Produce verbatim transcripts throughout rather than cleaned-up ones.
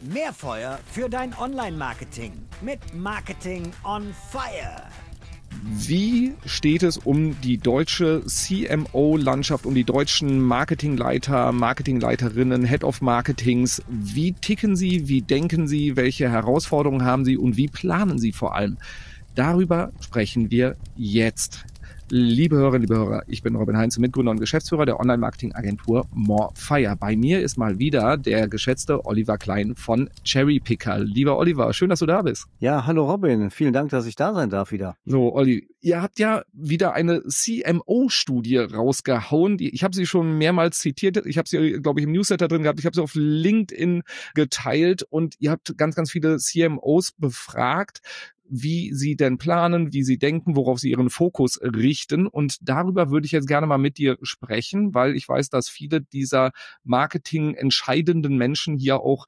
Mehr Feuer für dein Online-Marketing mit Marketing on Fire. Wie steht es um die deutsche C M O-Landschaft, um die deutschen Marketingleiter, Marketingleiterinnen, Head of Marketings? Wie ticken sie, wie denken sie, welche Herausforderungen haben sie und wie planen sie vor allem? Darüber sprechen wir jetzt. Liebe Hörerinnen, liebe Hörer, ich bin Robin Heinze, Mitgründer und Geschäftsführer der Online-Marketing-Agentur More Fire. Bei mir ist mal wieder der geschätzte Oliver Klein von Cherrypicker. Lieber Oliver, schön, dass du da bist. Ja, hallo Robin, vielen Dank, dass ich da sein darf wieder. So, Olli, ihr habt ja wieder eine C M O-Studie rausgehauen. Die, ich habe sie schon mehrmals zitiert. Ich habe sie, glaube ich, im Newsletter drin gehabt. Ich habe sie auf LinkedIn geteilt und ihr habt ganz, ganz viele C M Os befragt, wie sie denn planen, wie sie denken, worauf sie ihren Fokus richten. Und darüber würde ich jetzt gerne mal mit dir sprechen, weil ich weiß, dass viele dieser Marketing-entscheidenden Menschen hier auch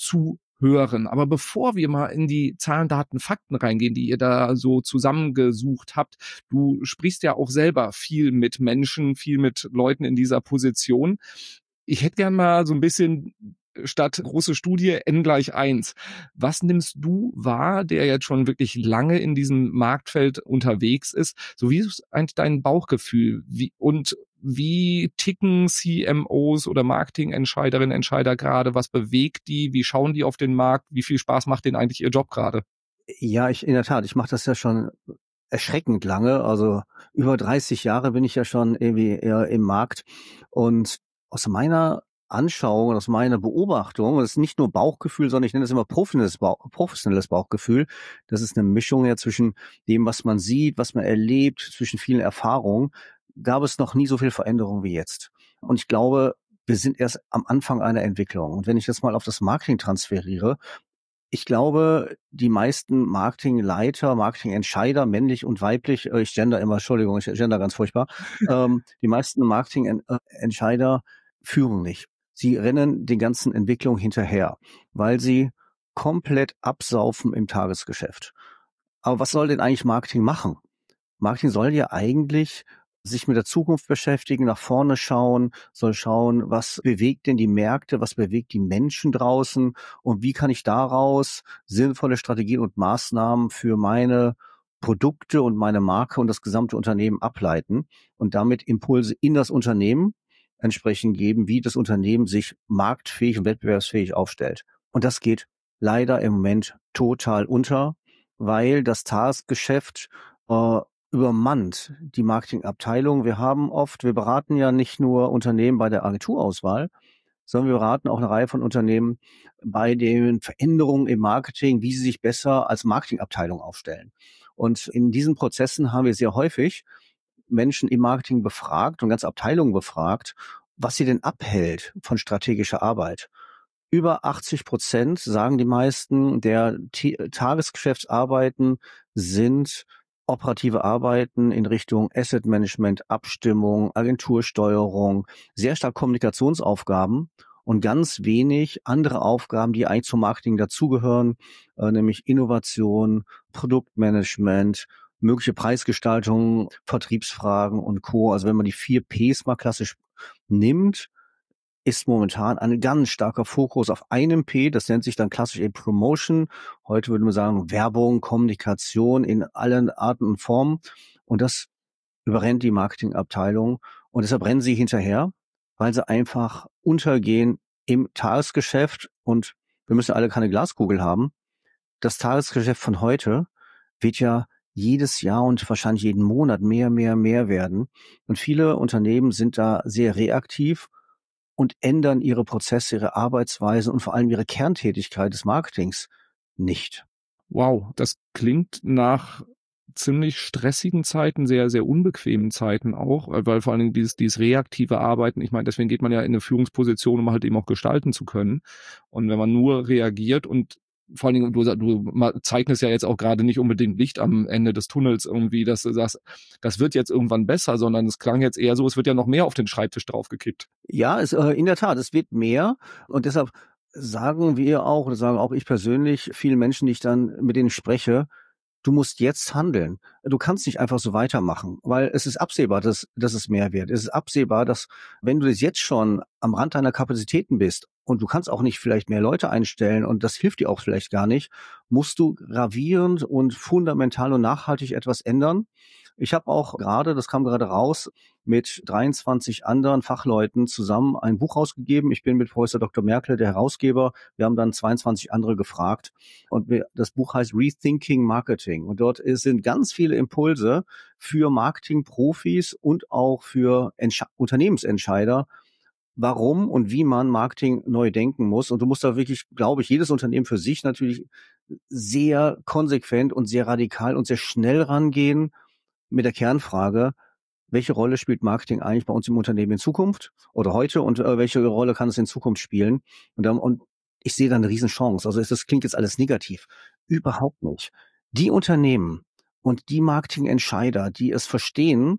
zuhören. Aber bevor wir mal in die Zahlen, Daten, Fakten reingehen, die ihr da so zusammengesucht habt, du sprichst ja auch selber viel mit Menschen, viel mit Leuten in dieser Position. Ich hätte gern mal so ein bisschen statt große Studie N gleich eins. Was nimmst du wahr, der jetzt schon wirklich lange in diesem Marktfeld unterwegs ist? So wie ist eigentlich dein Bauchgefühl? Wie, und wie ticken C M Os oder Marketingentscheiderinnen, Entscheider gerade? Was bewegt die? Wie schauen die auf den Markt? Wie viel Spaß macht denen eigentlich ihr Job gerade? Ja, ich in der Tat, ich mache das ja schon erschreckend lange. Also über dreißig Jahre bin ich ja schon irgendwie eher im Markt. Und aus meiner Anschauung, aus meiner Beobachtung, das ist nicht nur Bauchgefühl, sondern ich nenne das immer professionelles, Bauch, professionelles Bauchgefühl. Das ist eine Mischung ja zwischen dem, was man sieht, was man erlebt, zwischen vielen Erfahrungen. Gab es noch nie so viel Veränderung wie jetzt. Und ich glaube, wir sind erst am Anfang einer Entwicklung. Und wenn ich das mal auf das Marketing transferiere, ich glaube, die meisten Marketingleiter, Marketingentscheider, männlich und weiblich, ich gender immer, Entschuldigung, ich gender ganz furchtbar, ähm, die meisten Marketingentscheider führen nicht. Sie rennen den ganzen Entwicklungen hinterher, weil sie komplett absaufen im Tagesgeschäft. Aber was soll denn eigentlich Marketing machen? Marketing soll ja eigentlich sich mit der Zukunft beschäftigen, nach vorne schauen, soll schauen, was bewegt denn die Märkte, was bewegt die Menschen draußen und wie kann ich daraus sinnvolle Strategien und Maßnahmen für meine Produkte und meine Marke und das gesamte Unternehmen ableiten und damit Impulse in das Unternehmen entsprechend geben, wie das Unternehmen sich marktfähig und wettbewerbsfähig aufstellt. Und das geht leider im Moment total unter, weil das Tagesgeschäft äh, übermannt die Marketingabteilung. Wir haben oft, wir beraten ja nicht nur Unternehmen bei der Agenturauswahl, sondern wir beraten auch eine Reihe von Unternehmen bei den Veränderungen im Marketing, wie sie sich besser als Marketingabteilung aufstellen. Und in diesen Prozessen haben wir sehr häufig Menschen im Marketing befragt und ganze Abteilungen befragt, was sie denn abhält von strategischer Arbeit. Über achtzig Prozent, sagen die meisten, der T- Tagesgeschäftsarbeiten sind operative Arbeiten in Richtung Asset Management, Abstimmung, Agentursteuerung, sehr stark Kommunikationsaufgaben und ganz wenig andere Aufgaben, die eigentlich zum Marketing dazugehören, äh, nämlich Innovation, Produktmanagement, mögliche Preisgestaltung, Vertriebsfragen und Co. Also wenn man die vier Ps mal klassisch nimmt, ist momentan ein ganz starker Fokus auf einem P, das nennt sich dann klassisch eben Promotion. Heute würde man sagen Werbung, Kommunikation in allen Arten und Formen. Und das überrennt die Marketingabteilung. Und deshalb rennen sie hinterher, weil sie einfach untergehen im Tagesgeschäft. Und wir müssen alle keine Glaskugel haben. Das Tagesgeschäft von heute wird ja jedes Jahr und wahrscheinlich jeden Monat mehr, mehr, mehr werden. Und viele Unternehmen sind da sehr reaktiv und ändern ihre Prozesse, ihre Arbeitsweise und vor allem ihre Kerntätigkeit des Marketings nicht. Wow, das klingt nach ziemlich stressigen Zeiten, sehr, sehr unbequemen Zeiten auch, weil vor allen Dingen dieses, dieses reaktive Arbeiten, ich meine, deswegen geht man ja in eine Führungsposition, um halt eben auch gestalten zu können. Und wenn man nur reagiert und vor allen Dingen, du, du zeichnest ja jetzt auch gerade nicht unbedingt Licht am Ende des Tunnels irgendwie, dass du sagst, das wird jetzt irgendwann besser, sondern es klang jetzt eher so, es wird ja noch mehr auf den Schreibtisch draufgekippt. Ja, es, äh, in der Tat, es wird mehr und deshalb sagen wir auch, oder sagen auch ich persönlich, vielen Menschen, die ich dann mit denen spreche, du musst jetzt handeln. Du kannst nicht einfach so weitermachen, weil es ist absehbar, dass, dass es mehr wird. Es ist absehbar, dass wenn du jetzt schon am Rand deiner Kapazitäten bist und du kannst auch nicht vielleicht mehr Leute einstellen und das hilft dir auch vielleicht gar nicht, musst du gravierend und fundamental und nachhaltig etwas ändern. Ich habe auch gerade, das kam gerade raus, mit dreiundzwanzig anderen Fachleuten zusammen ein Buch rausgegeben. Ich bin mit Professor Doktor Merkel, der Herausgeber. Wir haben dann zweiundzwanzig andere gefragt. Und wir, das Buch heißt Rethinking Marketing. Und dort sind ganz viele Impulse für Marketingprofis und auch für Entsche- Unternehmensentscheider, warum und wie man Marketing neu denken muss. Und du musst da wirklich, glaube ich, jedes Unternehmen für sich natürlich sehr konsequent und sehr radikal und sehr schnell rangehen mit der Kernfrage, welche Rolle spielt Marketing eigentlich bei uns im Unternehmen in Zukunft oder heute und äh, welche Rolle kann es in Zukunft spielen? Und, ähm, und ich sehe da eine Riesenchance. Also das klingt jetzt alles negativ. Überhaupt nicht. Die Unternehmen und die Marketingentscheider, die es verstehen,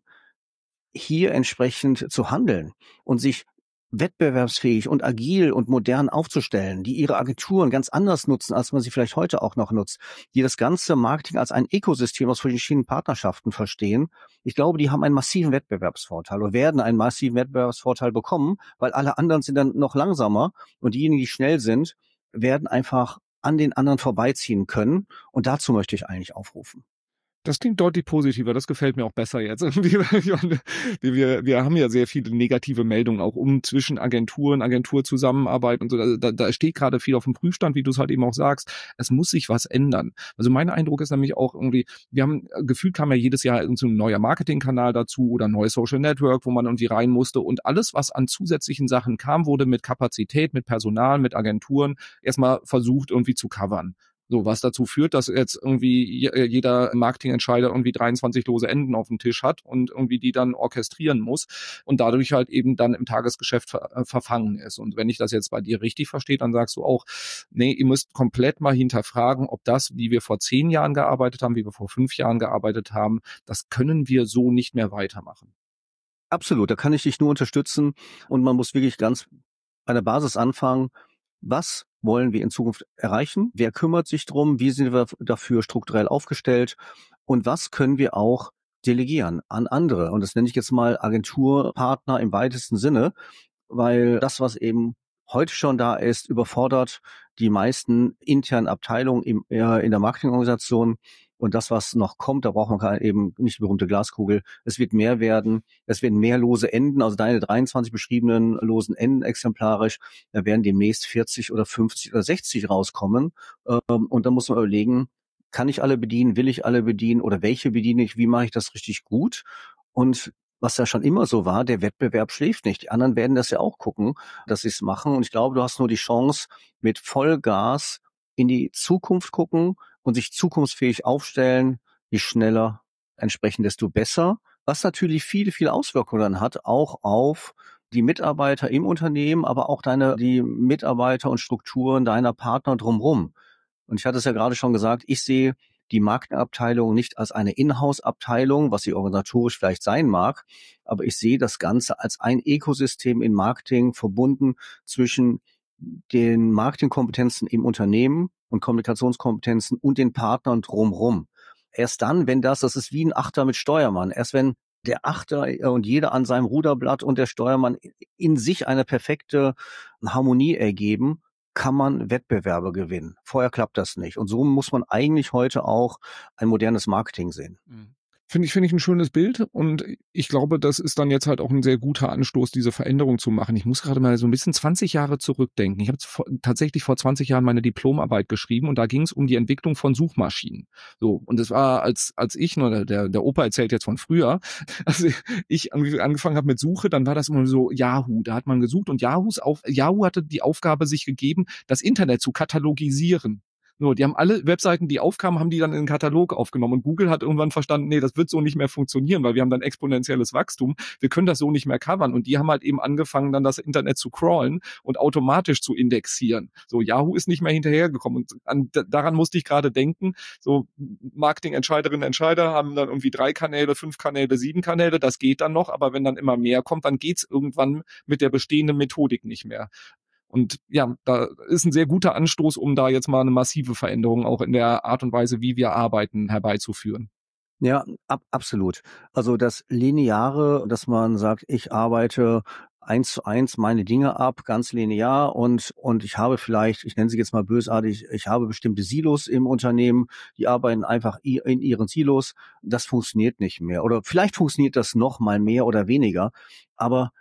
hier entsprechend zu handeln und sich wettbewerbsfähig und agil und modern aufzustellen, die ihre Agenturen ganz anders nutzen, als man sie vielleicht heute auch noch nutzt, die das ganze Marketing als ein Ökosystem aus verschiedenen Partnerschaften verstehen. Ich glaube, die haben einen massiven Wettbewerbsvorteil oder werden einen massiven Wettbewerbsvorteil bekommen, weil alle anderen sind dann noch langsamer und diejenigen, die schnell sind, werden einfach an den anderen vorbeiziehen können. Und dazu möchte ich eigentlich aufrufen. Das klingt deutlich positiver, das gefällt mir auch besser jetzt. wir, wir, wir haben ja sehr viele negative Meldungen auch um zwischen Agenturen, Agenturzusammenarbeit und so. Da, da steht gerade viel auf dem Prüfstand, wie du es halt eben auch sagst. Es muss sich was ändern. Also mein Eindruck ist nämlich auch irgendwie, wir haben, gefühlt kam ja jedes Jahr so ein neuer Marketingkanal dazu oder ein neues Social Network, wo man irgendwie rein musste. Und alles, was an zusätzlichen Sachen kam, wurde mit Kapazität, mit Personal, mit Agenturen erstmal versucht irgendwie zu covern. So, was dazu führt, dass jetzt irgendwie jeder Marketingentscheider irgendwie dreiundzwanzig lose Enden auf dem Tisch hat und irgendwie die dann orchestrieren muss und dadurch halt eben dann im Tagesgeschäft ver- verfangen ist. Und wenn ich das jetzt bei dir richtig verstehe, dann sagst du auch, nee, ihr müsst komplett mal hinterfragen, ob das, wie wir vor zehn Jahren gearbeitet haben, wie wir vor fünf Jahren gearbeitet haben, das können wir so nicht mehr weitermachen. Absolut, da kann ich dich nur unterstützen und man muss wirklich ganz bei der Basis anfangen. Was wollen wir in Zukunft erreichen? Wer kümmert sich drum? Wie sind wir dafür strukturell aufgestellt? Und was können wir auch delegieren an andere? Und das nenne ich jetzt mal Agenturpartner im weitesten Sinne, weil das, was eben heute schon da ist, überfordert die meisten internen Abteilungen im, äh, in der Marketingorganisation. Und das, was noch kommt, da braucht man keine, eben nicht die berühmte Glaskugel. Es wird mehr werden. Es werden mehr lose Enden, also deine dreiundzwanzig beschriebenen losen Enden exemplarisch. Da werden demnächst vierzig oder fünfzig oder sechzig rauskommen. Ähm, und da muss man überlegen, kann ich alle bedienen? Will ich alle bedienen? Oder welche bediene ich? Wie mache ich das richtig gut? Und was ja schon immer so war, der Wettbewerb schläft nicht. Die anderen werden das ja auch gucken, dass sie es machen. Und ich glaube, du hast nur die Chance, mit Vollgas in die Zukunft gucken und sich zukunftsfähig aufstellen. Je schneller entsprechend, desto besser. Was natürlich viele, viele Auswirkungen hat, auch auf die Mitarbeiter im Unternehmen, aber auch deine, die Mitarbeiter und Strukturen deiner Partner drumherum. Und ich hatte es ja gerade schon gesagt, ich sehe die Marketingabteilung nicht als eine Inhouse-Abteilung, was sie organisatorisch vielleicht sein mag, aber ich sehe das Ganze als ein Ökosystem in Marketing verbunden zwischen den Marketingkompetenzen im Unternehmen und Kommunikationskompetenzen und den Partnern drumherum. Erst dann, wenn das, das ist wie ein Achter mit Steuermann, erst wenn der Achter und jeder an seinem Ruderblatt und der Steuermann in sich eine perfekte Harmonie ergeben, kann man Wettbewerbe gewinnen. Vorher klappt das nicht. Und so muss man eigentlich heute auch ein modernes Marketing sehen. Finde ich, finde ich ein schönes Bild und ich glaube, das ist dann jetzt halt auch ein sehr guter Anstoß, diese Veränderung zu machen. Ich muss gerade mal so ein bisschen zwanzig Jahre zurückdenken. Ich habe vor, tatsächlich vor zwanzig Jahren meine Diplomarbeit geschrieben und da ging es um die Entwicklung von Suchmaschinen. So, und es war, als als ich, nur der, der Opa erzählt jetzt von früher, als ich angefangen habe mit Suche, dann war das immer so Yahoo. Da hat man gesucht und Yahoo's auf, Yahoo hatte die Aufgabe sich gegeben, das Internet zu katalogisieren. So, die haben alle Webseiten, die aufkamen, haben die dann in den Katalog aufgenommen. Und Google hat irgendwann verstanden, nee, das wird so nicht mehr funktionieren, weil wir haben dann exponentielles Wachstum. Wir können das so nicht mehr covern. Und die haben halt eben angefangen, dann das Internet zu crawlen und automatisch zu indexieren. So, Yahoo ist nicht mehr hinterhergekommen. Und an, daran musste ich gerade denken. So, Marketingentscheiderinnen, Entscheider haben dann irgendwie drei Kanäle, fünf Kanäle, sieben Kanäle. Das geht dann noch. Aber wenn dann immer mehr kommt, dann geht's irgendwann mit der bestehenden Methodik nicht mehr. Und ja, da ist ein sehr guter Anstoß, um da jetzt mal eine massive Veränderung auch in der Art und Weise, wie wir arbeiten, herbeizuführen. Ja, ab, absolut. Also das Lineare, dass man sagt, ich arbeite eins zu eins meine Dinge ab, ganz linear und und ich habe vielleicht, ich nenne sie jetzt mal bösartig, ich habe bestimmte Silos im Unternehmen, die arbeiten einfach in ihren Silos. Das funktioniert nicht mehr. Oder vielleicht funktioniert das noch mal mehr oder weniger, aber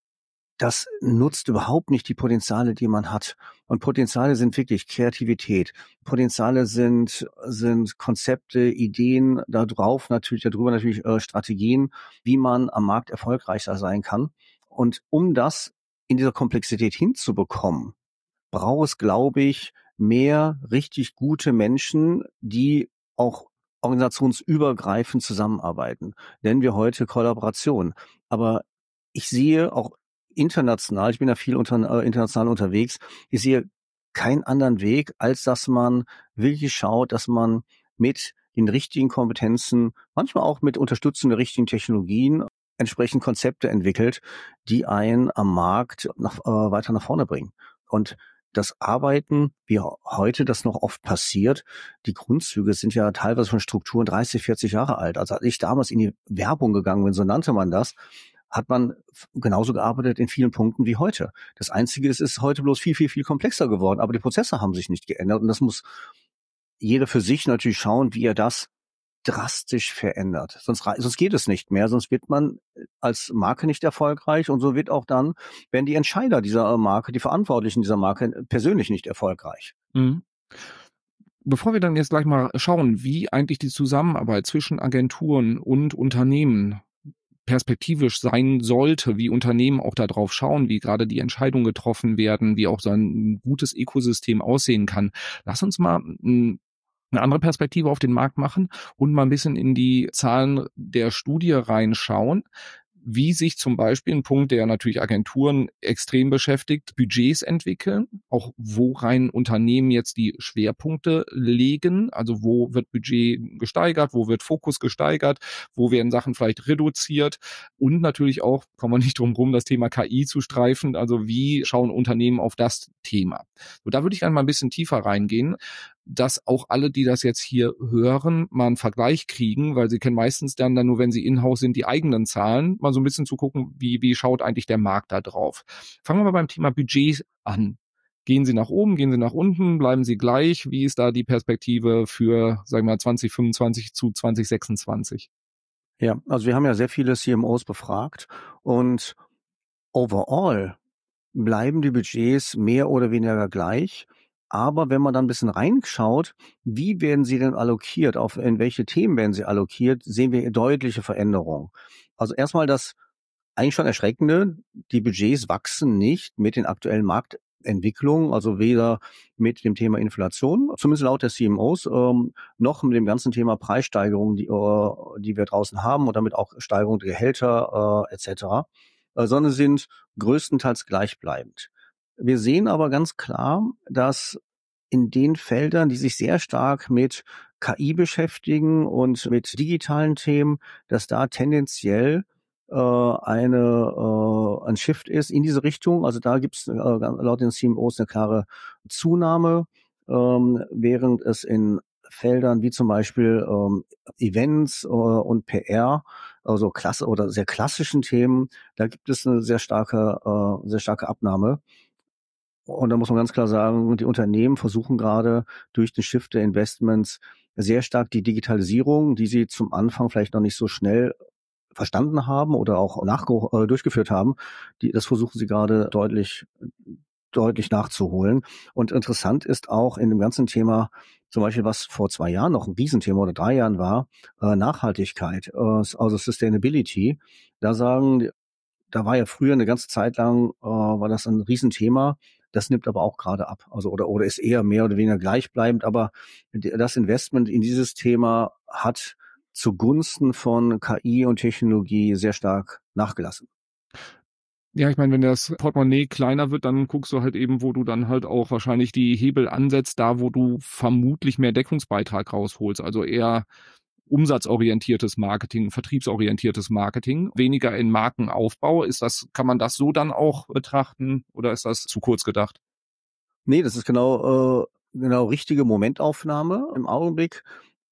das nutzt überhaupt nicht die Potenziale, die man hat. Und Potenziale sind wirklich Kreativität. Potenziale sind sind Konzepte, Ideen, da drauf natürlich, darüber natürlich äh, Strategien, wie man am Markt erfolgreicher sein kann. Und um das in dieser Komplexität hinzubekommen, braucht es, glaube ich, mehr richtig gute Menschen, die auch organisationsübergreifend zusammenarbeiten. Nennen wir heute Kollaboration. Aber ich sehe auch international, ich bin ja viel unter, äh, international unterwegs, ich sehe keinen anderen Weg, als dass man wirklich schaut, dass man mit den richtigen Kompetenzen, manchmal auch mit Unterstützung der richtigen Technologien, entsprechend Konzepte entwickelt, die einen am Markt nach, äh, weiter nach vorne bringen. Und das Arbeiten, wie heute das noch oft passiert, die Grundzüge sind ja teilweise von Strukturen dreißig, vierzig Jahre alt. Also als ich damals in die Werbung gegangen bin, so nannte man das, hat man genauso gearbeitet in vielen Punkten wie heute. Das Einzige ist, es ist heute bloß viel, viel, viel komplexer geworden, aber die Prozesse haben sich nicht geändert und das muss jeder für sich natürlich schauen, wie er das drastisch verändert. Sonst, sonst geht es nicht mehr, sonst wird man als Marke nicht erfolgreich und so wird auch dann, werden die Entscheider dieser Marke, die Verantwortlichen dieser Marke persönlich nicht erfolgreich. Mhm. Bevor wir dann jetzt gleich mal schauen, wie eigentlich die Zusammenarbeit zwischen Agenturen und Unternehmen perspektivisch sein sollte, wie Unternehmen auch darauf schauen, wie gerade die Entscheidungen getroffen werden, wie auch so ein gutes Ökosystem aussehen kann. Lass uns mal eine andere Perspektive auf den Markt machen und mal ein bisschen in die Zahlen der Studie reinschauen, wie sich zum Beispiel ein Punkt, der natürlich Agenturen extrem beschäftigt, Budgets entwickeln, auch worein Unternehmen jetzt die Schwerpunkte legen, also wo wird Budget gesteigert, wo wird Fokus gesteigert, wo werden Sachen vielleicht reduziert und natürlich auch, kommen wir nicht drum rum, das Thema K I zu streifen, also wie schauen Unternehmen auf das Thema. So, da würde ich gerne mal ein bisschen tiefer reingehen, dass auch alle, die das jetzt hier hören, mal einen Vergleich kriegen, weil sie kennen meistens dann, dann nur, wenn sie in-house sind, die eigenen Zahlen, mal so ein bisschen zu gucken, wie, wie schaut eigentlich der Markt da drauf. Fangen wir mal beim Thema Budget an. Gehen Sie nach oben, gehen Sie nach unten, bleiben Sie gleich? Wie ist da die Perspektive für, sagen wir mal, zwanzig fünfundzwanzig zu zwanzig sechsundzwanzig? Ja, also wir haben ja sehr viele C M Os befragt und overall bleiben die Budgets mehr oder weniger gleich. Aber wenn man dann ein bisschen reinschaut, wie werden sie denn allokiert, auf in welche Themen werden sie allokiert, sehen wir deutliche Veränderungen. Also erstmal das eigentlich schon Erschreckende, die Budgets wachsen nicht mit den aktuellen Marktentwicklungen, also weder mit dem Thema Inflation, zumindest laut der C M Os, ähm, noch mit dem ganzen Thema Preissteigerung, die, äh, die wir draußen haben und damit auch Steigerung der Gehälter äh, et cetera, äh, sondern sind größtenteils gleichbleibend. Wir sehen aber ganz klar, dass in den Feldern, die sich sehr stark mit K I beschäftigen und mit digitalen Themen, dass da tendenziell äh, eine äh, ein Shift ist in diese Richtung. Also da gibt es äh, laut den C M Os eine klare Zunahme, ähm, während es in Feldern wie zum Beispiel ähm, Events äh, und P R, also klasse oder sehr klassischen Themen, da gibt es eine sehr starke, äh, sehr starke Abnahme. Und da muss man ganz klar sagen, die Unternehmen versuchen gerade durch den Shift der Investments sehr stark die Digitalisierung, die sie zum Anfang vielleicht noch nicht so schnell verstanden haben oder auch nachge- äh, durchgeführt haben, die, das versuchen sie gerade deutlich, deutlich nachzuholen. Und interessant ist auch in dem ganzen Thema, zum Beispiel was vor zwei Jahren noch ein Riesenthema oder drei Jahren war, äh, Nachhaltigkeit, äh, also Sustainability. Da sagen, da war ja früher eine ganze Zeit lang, äh, war das ein Riesenthema. Das nimmt aber auch gerade ab, also oder oder ist eher mehr oder weniger gleichbleibend. Aber das Investment in dieses Thema hat zugunsten von K I und Technologie sehr stark nachgelassen. Ja, ich meine, wenn das Portemonnaie kleiner wird, dann guckst du halt eben, wo du dann halt auch wahrscheinlich die Hebel ansetzt, da wo du vermutlich mehr Deckungsbeitrag rausholst. Also eher umsatzorientiertes Marketing, vertriebsorientiertes Marketing, weniger in Markenaufbau. Ist das, kann man das so dann auch betrachten oder ist das zu kurz gedacht? Nee, das ist genau, äh, genau richtige Momentaufnahme im Augenblick.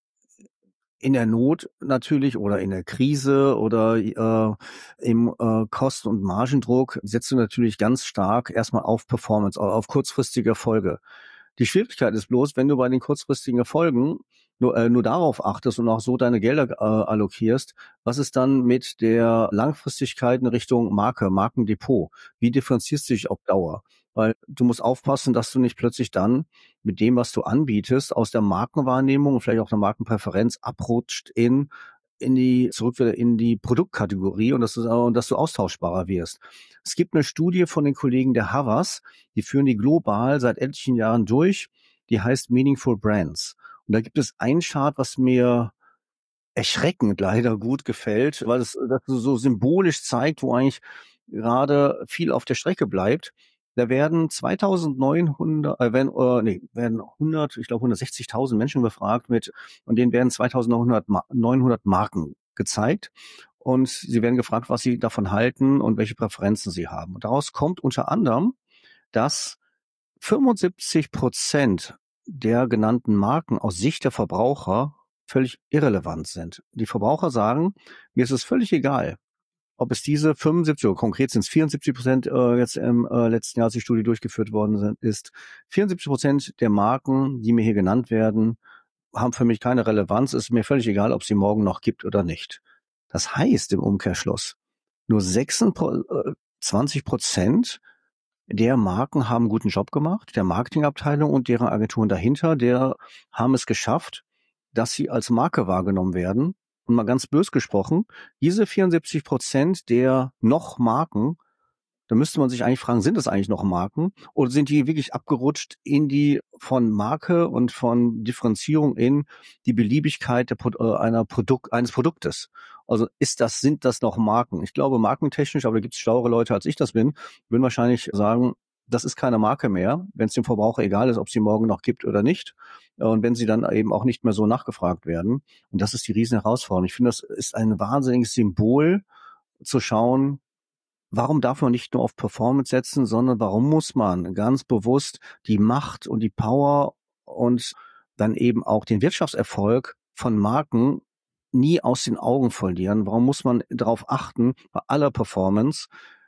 In der Not natürlich oder in der Krise oder äh, im äh, Kosten- und Margendruck setzt du natürlich ganz stark erstmal auf Performance, auf kurzfristige Erfolge. Die Schwierigkeit ist bloß, wenn du bei den kurzfristigen Erfolgen nur, äh, nur darauf achtest und auch so deine Gelder äh, allokierst, was ist dann mit der Langfristigkeit in Richtung Marke, Markendepot? Wie differenzierst du dich auf Dauer? Weil du musst aufpassen, dass du nicht plötzlich dann mit dem, was du anbietest, aus der Markenwahrnehmung und vielleicht auch der Markenpräferenz abrutscht in in die zurück wieder in die Produktkategorie und dass du, und dass du austauschbarer wirst. Es gibt eine Studie von den Kollegen der Havas, die führen die global seit etlichen Jahren durch, die heißt Meaningful Brands. Und da gibt es ein Chart, was mir erschreckend leider gut gefällt, weil es das so symbolisch zeigt, wo eigentlich gerade viel auf der Strecke bleibt. Da werden zweitausendneunhundert, äh, werden, äh, nee, werden hundert, ich glaube hundertsechzigtausend Menschen befragt mit, und denen werden zweitausendneunhundert Ma- neunhundert Marken gezeigt. Und sie werden gefragt, was sie davon halten und welche Präferenzen sie haben. Und daraus kommt unter anderem, dass fünfundsiebzig Prozent der genannten Marken aus Sicht der Verbraucher völlig irrelevant sind. Die Verbraucher sagen, mir ist es völlig egal, ob es diese fünfundsiebzig, oder konkret sind es vierundsiebzig Prozent äh, jetzt im äh, letzten Jahr, als die Studie durchgeführt worden sind, ist, vierundsiebzig Prozent der Marken, die mir hier genannt werden, haben für mich keine Relevanz. Es ist mir völlig egal, ob es sie morgen noch gibt oder nicht. Das heißt im Umkehrschluss, nur sechsundzwanzig Prozent der Marken haben einen guten Job gemacht, der Marketingabteilung und deren Agenturen dahinter, der haben es geschafft, dass sie als Marke wahrgenommen werden. Und mal ganz bös gesprochen, diese vierundsiebzig Prozent der noch Marken, da müsste man sich eigentlich fragen, sind das eigentlich noch Marken oder sind die wirklich abgerutscht in die von Marke und von Differenzierung in die Beliebigkeit der, äh, einer Produkt, eines Produktes? Also ist das, sind das noch Marken? Ich glaube, markentechnisch, aber da gibt es schlauere Leute, als ich das bin, würden wahrscheinlich sagen, das ist keine Marke mehr, wenn es dem Verbraucher egal ist, ob sie morgen noch gibt oder nicht. Und wenn sie dann eben auch nicht mehr so nachgefragt werden. Und das ist die riesen Herausforderung. Ich finde, das ist ein wahnsinniges Symbol zu schauen, warum darf man nicht nur auf Performance setzen, sondern warum muss man ganz bewusst die Macht und die Power und dann eben auch den Wirtschaftserfolg von Marken nie aus den Augen verlieren? Warum muss man darauf achten, bei aller Performance,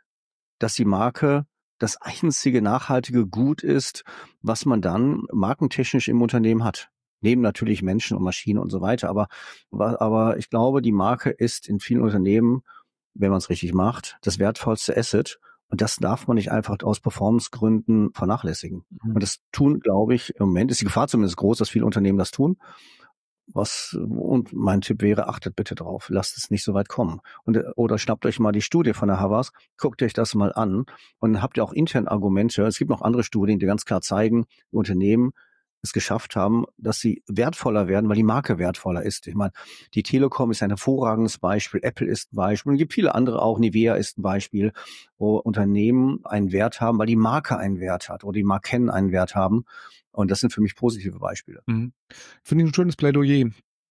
dass die Marke das einzige nachhaltige Gut ist, was man dann markentechnisch im Unternehmen hat? Neben natürlich Menschen und Maschinen und so weiter. Aber, aber ich glaube, die Marke ist in vielen Unternehmen, wenn man es richtig macht, das wertvollste Asset. Und das darf man nicht einfach aus Performancegründen vernachlässigen. Mhm. Und das tun, glaube ich, im Moment ist die Gefahr zumindest groß, dass viele Unternehmen das tun. Was, und mein Tipp wäre, achtet bitte drauf, lasst es nicht so weit kommen. Und, oder schnappt euch mal die Studie von der Havas, guckt euch das mal an und habt ihr auch intern Argumente. Es gibt noch andere Studien, die ganz klar zeigen, die Unternehmen es geschafft haben, dass sie wertvoller werden, weil die Marke wertvoller ist. Ich meine, die Telekom ist ein hervorragendes Beispiel, Apple ist ein Beispiel, und es gibt viele andere auch, Nivea ist ein Beispiel, wo Unternehmen einen Wert haben, weil die Marke einen Wert hat oder die Marken einen Wert haben. Und das sind für mich positive Beispiele. Mhm. Finde ich ein schönes Plädoyer.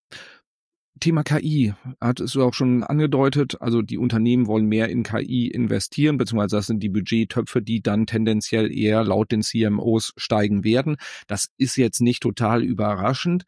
Thema K I hat es auch schon angedeutet, also die Unternehmen wollen mehr in K I investieren, beziehungsweise das sind die Budgettöpfe, die dann tendenziell eher laut den C M Os steigen werden. Das ist jetzt nicht total überraschend.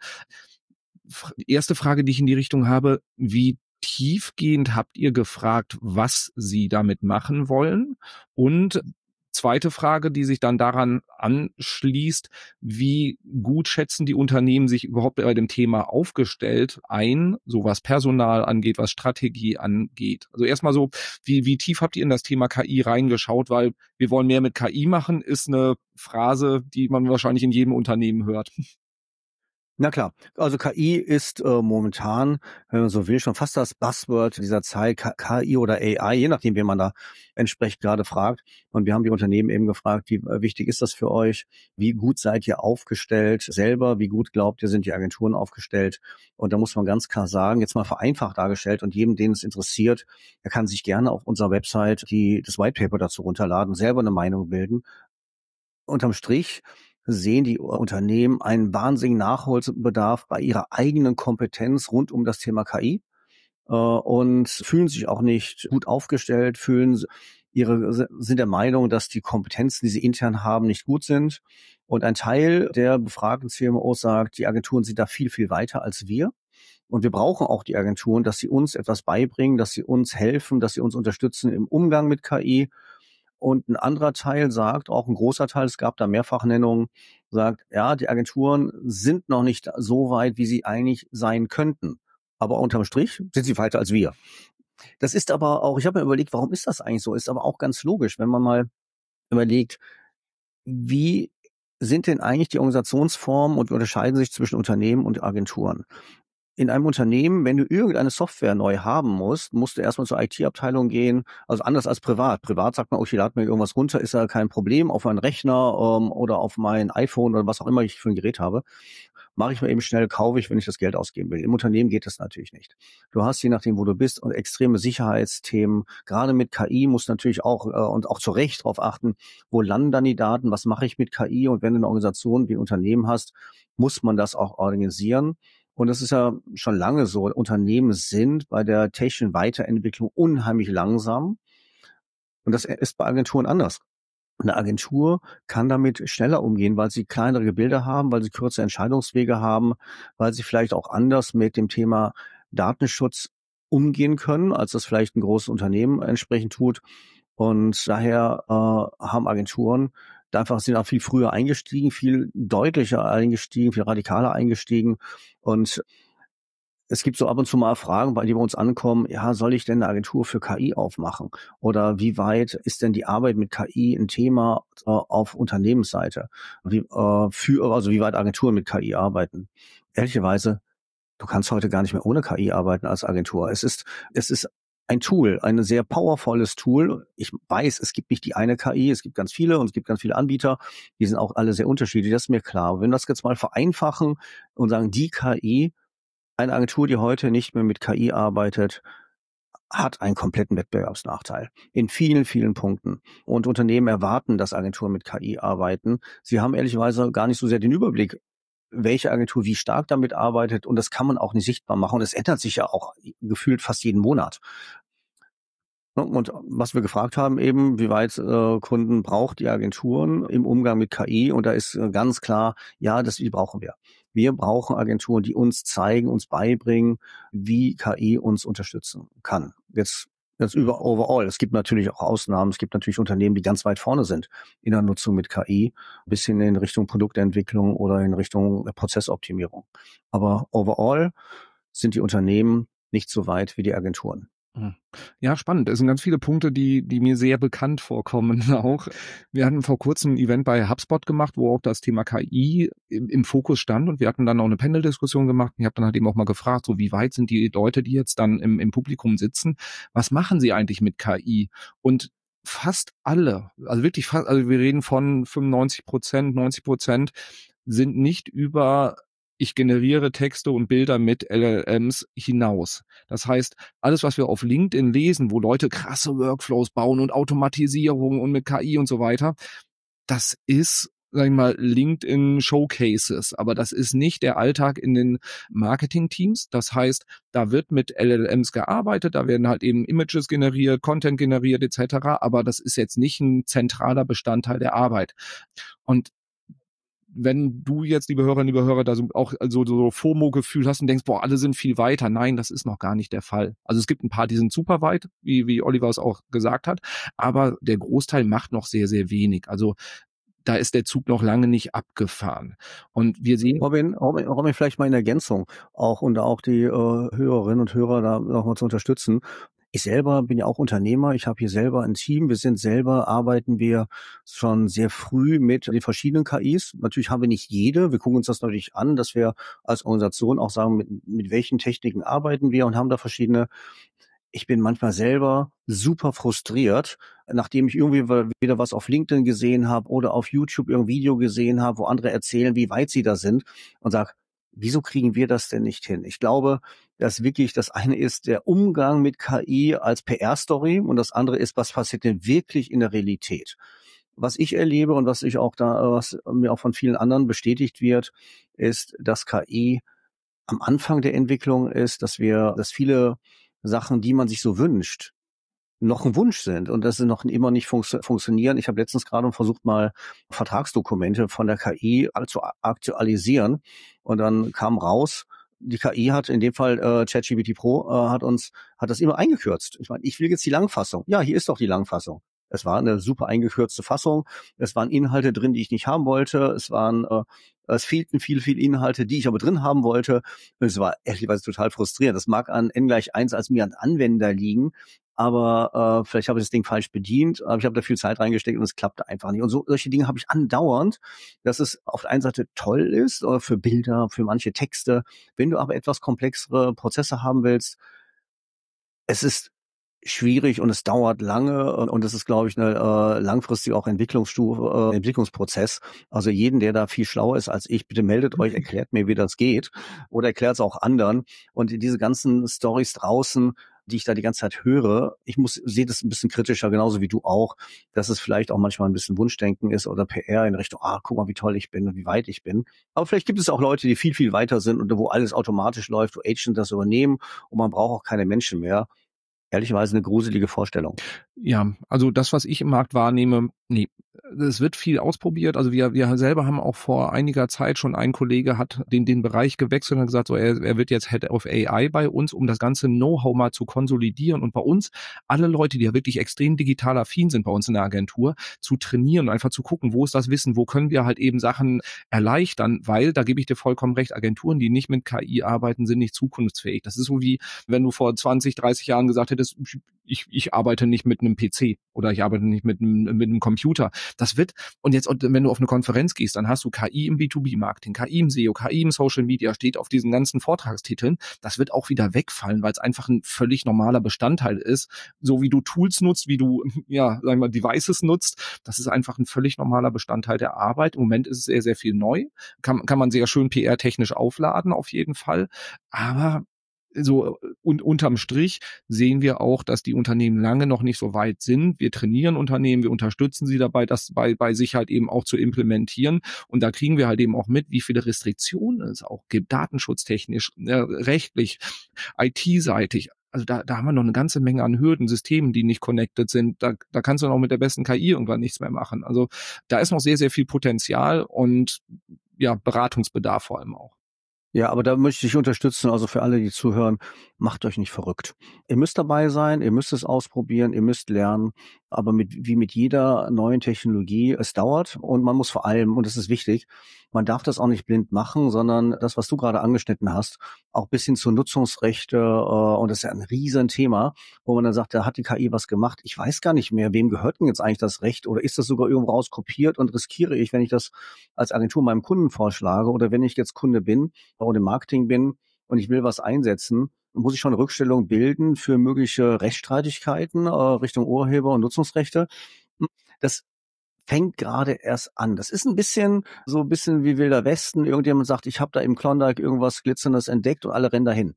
Erste Frage, die ich in die Richtung habe, wie tiefgehend habt ihr gefragt, was sie damit machen wollen? Und zweite Frage, die sich dann daran anschließt, wie gut schätzen die Unternehmen sich überhaupt bei dem Thema aufgestellt ein, so was Personal angeht, was Strategie angeht? Also erstmal so, wie, wie tief habt ihr in das Thema K I reingeschaut? Weil wir wollen mehr mit K I machen, ist eine Phrase, die man wahrscheinlich in jedem Unternehmen hört. Na klar, also K I ist äh, momentan, wenn man so will, schon fast das Buzzword dieser Zeit, K I oder A I, je nachdem, wen man da entsprechend gerade fragt. Und wir haben die Unternehmen eben gefragt, wie äh, wichtig ist das für euch? Wie gut seid ihr aufgestellt selber? Wie gut glaubt ihr, sind die Agenturen aufgestellt? Und da muss man ganz klar sagen, jetzt mal vereinfacht dargestellt und jedem, den es interessiert, der kann sich gerne auf unserer Website die, das White Paper dazu runterladen, selber eine Meinung bilden. Unterm Strich sehen die Unternehmen einen wahnsinnigen Nachholbedarf bei ihrer eigenen Kompetenz rund um das Thema K I äh, und fühlen sich auch nicht gut aufgestellt, fühlen ihre sind der Meinung, dass die Kompetenzen, die sie intern haben, nicht gut sind. Und ein Teil der befragten C M Os sagt, die Agenturen sind da viel, viel weiter als wir. Und wir brauchen auch die Agenturen, dass sie uns etwas beibringen, dass sie uns helfen, dass sie uns unterstützen im Umgang mit K I. Und ein anderer Teil sagt, auch ein großer Teil, es gab da Mehrfachnennungen, sagt, ja, die Agenturen sind noch nicht so weit, wie sie eigentlich sein könnten. Aber unterm Strich sind sie weiter als wir. Das ist aber auch, ich habe mir überlegt, warum ist das eigentlich so? Ist aber auch ganz logisch, wenn man mal überlegt, wie sind denn eigentlich die Organisationsformen und unterscheiden sich zwischen Unternehmen und Agenturen? In einem Unternehmen, wenn du irgendeine Software neu haben musst, musst du erstmal zur I T-Abteilung gehen, also anders als privat. Privat sagt man, okay, lad mir irgendwas runter, ist ja kein Problem, auf meinen Rechner ähm, oder auf mein iPhone oder was auch immer ich für ein Gerät habe. Mache ich mir eben schnell, kaufe ich, wenn ich das Geld ausgeben will. Im Unternehmen geht das natürlich nicht. Du hast, je nachdem, wo du bist, und extreme Sicherheitsthemen. Gerade mit K I musst du natürlich auch, äh, und auch zu Recht darauf achten, wo landen dann die Daten, was mache ich mit K I? Und wenn du eine Organisation wie ein Unternehmen hast, muss man das auch organisieren. Und das ist ja schon lange so. Unternehmen sind bei der technischen Weiterentwicklung unheimlich langsam. Und das ist bei Agenturen anders. Eine Agentur kann damit schneller umgehen, weil sie kleinere Gebilde haben, weil sie kürzere Entscheidungswege haben, weil sie vielleicht auch anders mit dem Thema Datenschutz umgehen können, als das vielleicht ein großes Unternehmen entsprechend tut. Und daher äh, haben Agenturen da einfach sind auch viel früher eingestiegen, viel deutlicher eingestiegen, viel radikaler eingestiegen. Und es gibt so ab und zu mal Fragen, bei denen wir uns ankommen, ja, soll ich denn eine Agentur für K I aufmachen? Oder wie weit ist denn die Arbeit mit K I ein Thema äh, auf Unternehmensseite? Wie, äh, für, also wie weit Agenturen mit K I arbeiten? Ehrlicherweise, du kannst heute gar nicht mehr ohne K I arbeiten als Agentur. Es ist, es ist ein Tool, ein sehr powervolles Tool. Ich weiß, es gibt nicht die eine K I, es gibt ganz viele und es gibt ganz viele Anbieter. Die sind auch alle sehr unterschiedlich, das ist mir klar. Aber wenn wir das jetzt mal vereinfachen und sagen, die K I, eine Agentur, die heute nicht mehr mit K I arbeitet, hat einen kompletten Wettbewerbsnachteil in vielen, vielen Punkten. Und Unternehmen erwarten, dass Agenturen mit K I arbeiten. Sie haben ehrlicherweise gar nicht so sehr den Überblick, welche Agentur wie stark damit arbeitet. Und das kann man auch nicht sichtbar machen. Und es ändert sich ja auch gefühlt fast jeden Monat. Und was wir gefragt haben eben, wie weit äh, Kunden braucht die Agenturen im Umgang mit K I? Und da ist äh, ganz klar, ja, das die brauchen wir. Wir brauchen Agenturen, die uns zeigen, uns beibringen, wie K I uns unterstützen kann. Jetzt, jetzt über overall. Es gibt natürlich auch Ausnahmen. Es gibt natürlich Unternehmen, die ganz weit vorne sind in der Nutzung mit K I, bis hin in Richtung Produktentwicklung oder in Richtung Prozessoptimierung. Aber overall sind die Unternehmen nicht so weit wie die Agenturen. Ja, spannend. Es sind ganz viele Punkte, die, die mir sehr bekannt vorkommen auch. Wir hatten vor kurzem ein Event bei HubSpot gemacht, wo auch das Thema K I im, im Fokus stand und wir hatten dann auch eine Panel-Diskussion gemacht. Ich habe dann halt eben auch mal gefragt, so wie weit sind die Leute, die jetzt dann im, im Publikum sitzen, was machen sie eigentlich mit K I? Und fast alle, also wirklich fast, also wir reden von fünfundneunzig Prozent, neunzig Prozent sind nicht über ich generiere Texte und Bilder mit L L Ms hinaus. Das heißt, alles, was wir auf LinkedIn lesen, wo Leute krasse Workflows bauen und Automatisierung und mit K I und so weiter, das ist, sag ich mal, LinkedIn Showcases, aber das ist nicht der Alltag in den Marketing-Teams. Das heißt, da wird mit L L Ms gearbeitet, da werden halt eben Images generiert, Content generiert et cetera, aber das ist jetzt nicht ein zentraler Bestandteil der Arbeit. Und wenn du jetzt, liebe Hörerinnen, liebe Hörer, da so auch so, so FOMO-Gefühl hast und denkst, boah, alle sind viel weiter. Nein, das ist noch gar nicht der Fall. Also es gibt ein paar, die sind super weit, wie, wie Oliver es auch gesagt hat, aber der Großteil macht noch sehr, sehr wenig. Also da ist der Zug noch lange nicht abgefahren. Und wir sehen... Robin, Robin, Robin vielleicht mal in Ergänzung auch und auch die äh, Hörerinnen und Hörer da nochmal zu unterstützen. Ich selber bin ja auch Unternehmer. Ich habe hier selber ein Team. Wir sind selber, arbeiten wir schon sehr früh mit den verschiedenen K Is. Natürlich haben wir nicht jede. Wir gucken uns das natürlich an, dass wir als Organisation auch sagen, mit, mit welchen Techniken arbeiten wir und haben da verschiedene. Ich bin manchmal selber super frustriert, nachdem ich irgendwie wieder was auf LinkedIn gesehen habe oder auf YouTube irgendein Video gesehen habe, wo andere erzählen, wie weit sie da sind und sage, wieso kriegen wir das denn nicht hin? Ich glaube, dass wirklich das eine ist der Umgang mit K I als P R-Story und das andere ist, was passiert denn wirklich in der Realität? Was ich erlebe und was ich auch da, was mir auch von vielen anderen bestätigt wird, ist, dass K I am Anfang der Entwicklung ist, dass wir, dass viele Sachen, die man sich so wünscht, noch ein Wunsch sind und dass sie noch immer nicht funktio- funktionieren. Ich habe letztens gerade versucht, mal Vertragsdokumente von der K I zu aktualisieren und dann kam raus, die K I hat in dem Fall äh, ChatGPT Pro äh, hat uns hat das immer eingekürzt. Ich meine, ich will jetzt die Langfassung. Ja, hier ist doch die Langfassung. Es war eine super eingekürzte Fassung. Es waren Inhalte drin, die ich nicht haben wollte. Es waren äh, es fehlten viel, viel Inhalte, die ich aber drin haben wollte. Es war ehrlicherweise total frustrierend. Das mag an n gleich eins als mir an Anwender liegen, aber äh, vielleicht habe ich das Ding falsch bedient, aber ich habe da viel Zeit reingesteckt und es klappte einfach nicht. Und so solche Dinge habe ich andauernd, dass es auf der einen Seite toll ist, äh, für Bilder, für manche Texte. Wenn du aber etwas komplexere Prozesse haben willst, es ist schwierig und es dauert lange und, und es ist, glaube ich, eine äh, langfristig auch Entwicklungsstufe, äh, Entwicklungsprozess. Also jeden, der da viel schlauer ist als ich, bitte meldet euch, erklärt mir, wie das geht oder erklärt es auch anderen. Und diese ganzen Storys draußen, die ich da die ganze Zeit höre, ich muss sehe das ein bisschen kritischer, genauso wie du auch, dass es vielleicht auch manchmal ein bisschen Wunschdenken ist oder P R in Richtung, ah, guck mal, wie toll ich bin und wie weit ich bin. Aber vielleicht gibt es auch Leute, die viel, viel weiter sind und wo alles automatisch läuft, wo Agents das übernehmen und man braucht auch keine Menschen mehr. Ehrlicherweise eine gruselige Vorstellung. Ja, also das, was ich im Markt wahrnehme, nee, es wird viel ausprobiert. Also wir, wir selber haben auch vor einiger Zeit schon, ein Kollege hat den, den Bereich gewechselt und hat gesagt, so er, er wird jetzt Head of A I bei uns, um das ganze Know-how mal zu konsolidieren und bei uns alle Leute, die ja wirklich extrem digital affin sind bei uns in der Agentur, zu trainieren und einfach zu gucken, wo ist das Wissen, wo können wir halt eben Sachen erleichtern, weil, da gebe ich dir vollkommen recht, Agenturen, die nicht mit K I arbeiten, sind nicht zukunftsfähig. Das ist so wie, wenn du vor zwanzig, dreißig Jahren gesagt hättest, ich, ich arbeite nicht mit einem P C oder ich arbeite nicht mit einem, mit einem Computer. Das wird, und jetzt, wenn du auf eine Konferenz gehst, dann hast du K I im B zwei B-Marketing, K I im S E O, K I im Social Media, steht auf diesen ganzen Vortragstiteln. Das wird auch wieder wegfallen, weil es einfach ein völlig normaler Bestandteil ist. So wie du Tools nutzt, wie du, ja, sagen wir mal, Devices nutzt, das ist einfach ein völlig normaler Bestandteil der Arbeit. Im Moment ist es sehr, sehr viel neu. Kann, kann man sehr schön P R-technisch aufladen, auf jeden Fall. Aber so, und unterm Strich sehen wir auch, dass die Unternehmen lange noch nicht so weit sind. Wir trainieren Unternehmen, wir unterstützen sie dabei, das bei, bei sich halt eben auch zu implementieren. Und da kriegen wir halt eben auch mit, wie viele Restriktionen es auch gibt, datenschutztechnisch, äh, rechtlich, I T-seitig. Also da, da haben wir noch eine ganze Menge an Hürden, Systemen, die nicht connected sind. Da, da kannst du noch mit der besten K I irgendwann nichts mehr machen. Also da ist noch sehr, sehr viel Potenzial und ja, Beratungsbedarf vor allem auch. Ja, aber da möchte ich unterstützen, also für alle, die zuhören, macht euch nicht verrückt. Ihr müsst dabei sein, ihr müsst es ausprobieren, ihr müsst lernen, aber mit, wie mit jeder neuen Technologie, es dauert und man muss vor allem, und das ist wichtig, man darf das auch nicht blind machen, sondern das, was du gerade angeschnitten hast, auch bis hin zu Nutzungsrechte, äh, und das ist ja ein Riesenthema, wo man dann sagt, da hat die K I was gemacht, ich weiß gar nicht mehr, wem gehört denn jetzt eigentlich das Recht oder ist das sogar irgendwo rauskopiert und riskiere ich, wenn ich das als Agentur meinem Kunden vorschlage oder wenn ich jetzt Kunde bin oder im Marketing bin und ich will was einsetzen, muss ich schon eine Rückstellung bilden für mögliche Rechtsstreitigkeiten äh, Richtung Urheber- und Nutzungsrechte. Das fängt gerade erst an. Das ist ein bisschen so ein bisschen wie Wilder Westen. Irgendjemand sagt, ich habe da im Klondike irgendwas Glitzerndes entdeckt und alle rennen dahin.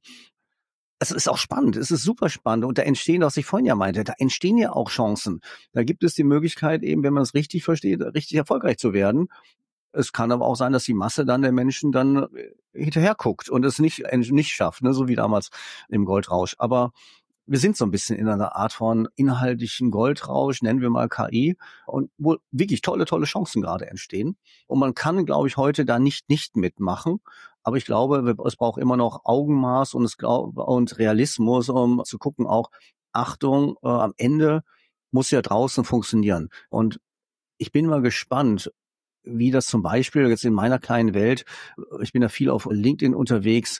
Es ist auch spannend, es ist super spannend und da entstehen, was ich vorhin ja meinte, da entstehen ja auch Chancen. Da gibt es die Möglichkeit eben, wenn man es richtig versteht, richtig erfolgreich zu werden. Es kann aber auch sein, dass die Masse dann der Menschen dann hinterher guckt und es nicht, nicht schafft, ne, so wie damals im Goldrausch. Aber wir sind so ein bisschen in einer Art von inhaltlichen Goldrausch, nennen wir mal K I, und wo wirklich tolle, tolle Chancen gerade entstehen. Und man kann, glaube ich, heute da nicht nicht mitmachen. Aber ich glaube, es braucht immer noch Augenmaß und, es glaub, und Realismus, um zu gucken auch, Achtung, äh, am Ende muss ja draußen funktionieren. Und ich bin mal gespannt, wie das zum Beispiel jetzt in meiner kleinen Welt, ich bin da viel auf LinkedIn unterwegs,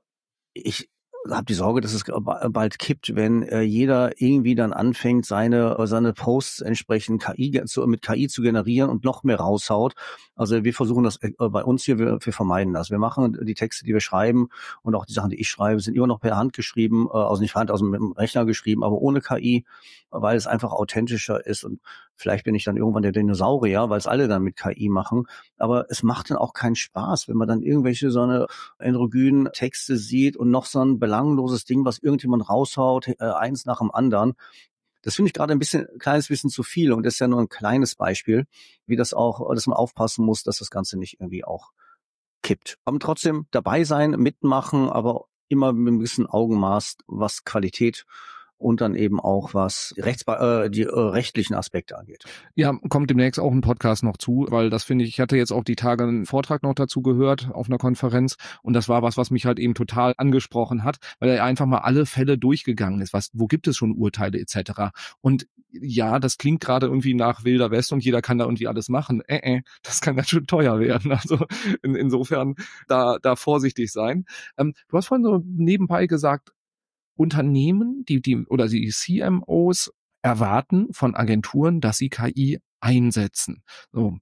ich habe die Sorge, dass es bald kippt, wenn äh, jeder irgendwie dann anfängt, seine seine Posts entsprechend K I zu, mit K I zu generieren und noch mehr raushaut. Also wir versuchen das äh, bei uns hier, wir, wir vermeiden das. Wir machen die Texte, die wir schreiben und auch die Sachen, die ich schreibe, sind immer noch per Hand geschrieben, äh, also nicht per Hand, also mit dem Rechner geschrieben, aber ohne K I, weil es einfach authentischer ist und vielleicht bin ich dann irgendwann der Dinosaurier, weil es alle dann mit K I machen. Aber es macht dann auch keinen Spaß, wenn man dann irgendwelche so eine androgynen Texte sieht und noch so ein belangloses Ding, was irgendjemand raushaut, äh, eins nach dem anderen. Das finde ich gerade ein bisschen, ein kleines bisschen zu viel und das ist ja nur ein kleines Beispiel, wie das auch, dass man aufpassen muss, dass das Ganze nicht irgendwie auch kippt. Aber trotzdem dabei sein, mitmachen, aber immer mit ein bisschen Augenmaß, was Qualität und dann eben auch was rechts, äh, die äh, rechtlichen Aspekte angeht. Ja, kommt demnächst auch ein Podcast noch zu, weil das finde ich, ich hatte jetzt auch die Tage einen Vortrag noch dazu gehört auf einer Konferenz und das war was, was mich halt eben total angesprochen hat, weil er einfach mal alle Fälle durchgegangen ist. Was, wo gibt es schon Urteile et cetera. Und ja, das klingt gerade irgendwie nach Wilder West und jeder kann da irgendwie alles machen. Äh, äh, das kann ganz schön teuer werden. Also in, insofern da, da vorsichtig sein. Ähm, du hast vorhin so nebenbei gesagt, Unternehmen, die, die, oder die C M Os erwarten von Agenturen, dass sie K I einsetzen. So.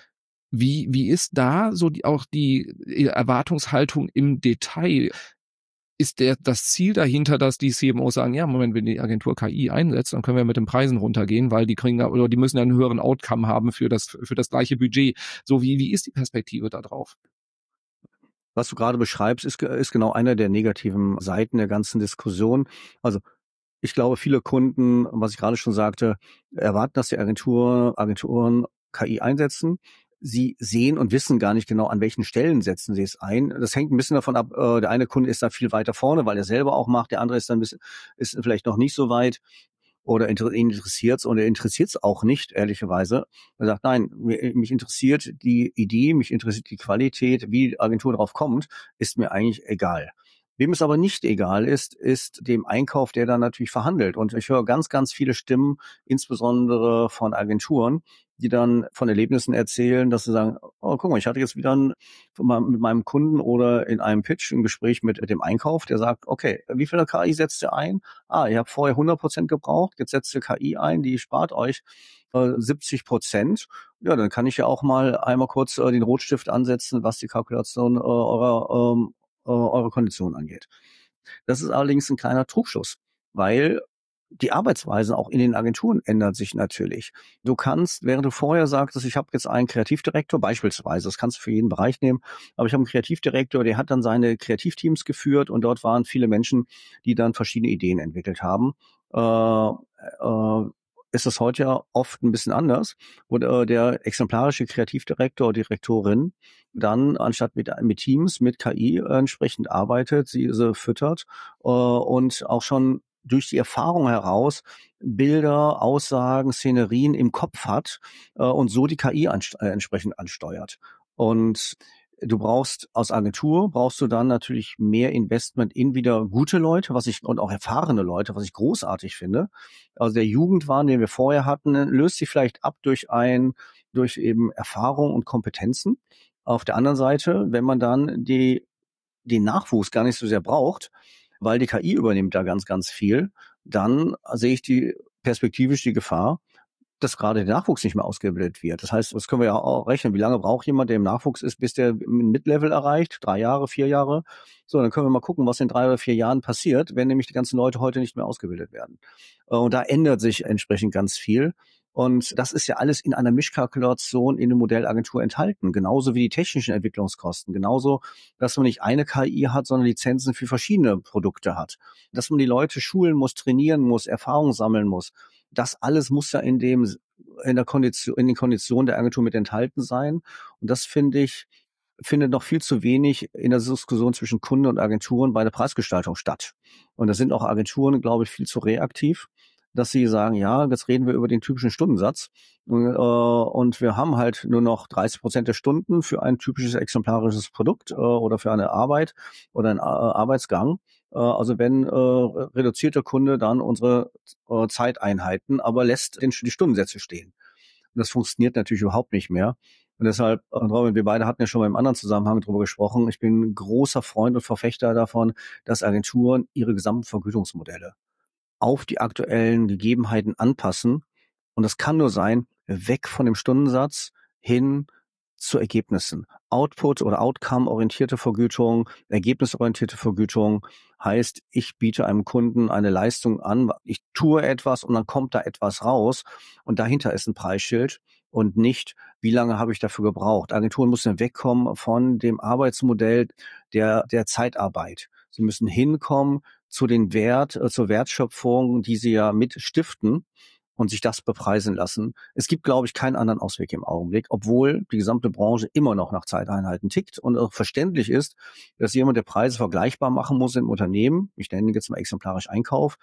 Wie, wie ist da so die, auch die Erwartungshaltung im Detail? Ist der, das Ziel dahinter, dass die C M Os sagen, ja, Moment, wenn die Agentur K I einsetzt, dann können wir mit den Preisen runtergehen, weil die kriegen, oder die müssen ja einen höheren Outcome haben für das, für das gleiche Budget. So, wie, wie ist die Perspektive da drauf? Was du gerade beschreibst, ist, ist genau einer der negativen Seiten der ganzen Diskussion. Also ich glaube, viele Kunden, was ich gerade schon sagte, erwarten, dass die Agentur, Agenturen K I einsetzen. Sie sehen und wissen gar nicht genau, an welchen Stellen setzen sie es ein. Das hängt ein bisschen davon ab, äh, der eine Kunde ist da viel weiter vorne, weil er selber auch macht, der andere ist dann ein bisschen, ist vielleicht noch nicht so weit. Oder ihn interessiert es und er interessiert es auch nicht, ehrlicherweise. Er sagt, nein, mich interessiert die Idee, mich interessiert die Qualität, wie die Agentur drauf kommt, ist mir eigentlich egal. Wem es aber nicht egal ist, ist dem Einkauf, der dann natürlich verhandelt. Und ich höre ganz, ganz viele Stimmen, insbesondere von Agenturen, die dann von Erlebnissen erzählen, dass sie sagen, oh, guck mal, ich hatte jetzt wieder ein, mit meinem Kunden oder in einem Pitch ein Gespräch mit dem Einkauf, der sagt, okay, wie viel K I setzt ihr ein? Ah, ihr habt vorher hundert Prozent gebraucht, jetzt setzt ihr K I ein, die spart euch äh, siebzig Prozent. Ja, dann kann ich ja auch mal einmal kurz äh, den Rotstift ansetzen, was die Kalkulation äh, eurer, ähm, äh, eurer Kondition angeht. Das ist allerdings ein kleiner Trugschluss, weil die Arbeitsweise auch in den Agenturen ändert sich natürlich. Du kannst, während du vorher sagtest, ich habe jetzt einen Kreativdirektor, beispielsweise, das kannst du für jeden Bereich nehmen, aber ich habe einen Kreativdirektor, der hat dann seine Kreativteams geführt und dort waren viele Menschen, die dann verschiedene Ideen entwickelt haben. Äh, äh, ist das heute ja oft ein bisschen anders, wo äh, der exemplarische Kreativdirektor, Direktorin dann anstatt mit, mit Teams, mit K I äh, entsprechend arbeitet, sie, sie füttert äh, und auch schon durch die Erfahrung heraus Bilder, Aussagen, Szenerien im Kopf hat äh, und so die K I anst- äh, entsprechend ansteuert. Und du brauchst aus Agentur, brauchst du dann natürlich mehr Investment in wieder gute Leute, was ich, und auch erfahrene Leute, was ich großartig finde. Also der Jugendwahn, den wir vorher hatten, löst sich vielleicht ab durch ein, durch eben Erfahrung und Kompetenzen. Auf der anderen Seite, wenn man dann die, den Nachwuchs gar nicht so sehr braucht, weil die K I übernimmt da ganz, ganz viel, dann sehe ich die perspektivisch die Gefahr, dass gerade der Nachwuchs nicht mehr ausgebildet wird. Das heißt, das können wir ja auch rechnen. Wie lange braucht jemand, der im Nachwuchs ist, bis der ein Mid-Level erreicht? Drei Jahre, vier Jahre? So, dann können wir mal gucken, was in drei oder vier Jahren passiert, wenn nämlich die ganzen Leute heute nicht mehr ausgebildet werden. Und da ändert sich entsprechend ganz viel. Und das ist ja alles in einer Mischkalkulation in der Modellagentur enthalten. Genauso wie die technischen Entwicklungskosten. Genauso, dass man nicht eine K I hat, sondern Lizenzen für verschiedene Produkte hat. Dass man die Leute schulen muss, trainieren muss, Erfahrung sammeln muss. Das alles muss ja in dem, in der Kondition, in den Konditionen der Agentur mit enthalten sein. Und das finde ich, findet noch viel zu wenig in der Diskussion zwischen Kunden und Agenturen bei der Preisgestaltung statt. Und da sind auch Agenturen, glaube ich, viel zu reaktiv, dass sie sagen, ja, jetzt reden wir über den typischen Stundensatz äh, und wir haben halt nur noch dreißig Prozent der Stunden für ein typisches exemplarisches Produkt äh, oder für eine Arbeit oder einen äh, Arbeitsgang. Äh, also wenn äh, reduziert der Kunde dann unsere äh, Zeiteinheiten, aber lässt den, die Stundensätze stehen. Und das funktioniert natürlich überhaupt nicht mehr. Und deshalb, Robin, wir beide hatten ja schon mal im anderen Zusammenhang drüber gesprochen, ich bin ein großer Freund und Verfechter davon, dass Agenturen ihre gesamten Vergütungsmodelle auf die aktuellen Gegebenheiten anpassen. Und das kann nur sein, weg von dem Stundensatz hin zu Ergebnissen. Output- oder Outcome-orientierte Vergütung, ergebnisorientierte Vergütung heißt, ich biete einem Kunden eine Leistung an, ich tue etwas und dann kommt da etwas raus und dahinter ist ein Preisschild und nicht, wie lange habe ich dafür gebraucht. Agenturen müssen wegkommen von dem Arbeitsmodell der, der Zeitarbeit. Sie müssen hinkommen zu den Wert, äh, zur Wertschöpfung, die sie ja mit stiften und sich das bepreisen lassen. Es gibt, glaube ich, keinen anderen Ausweg im Augenblick, obwohl die gesamte Branche immer noch nach Zeiteinheiten tickt und auch verständlich ist, dass jemand, der Preise vergleichbar machen muss im Unternehmen, ich nenne jetzt mal exemplarisch Einkauf,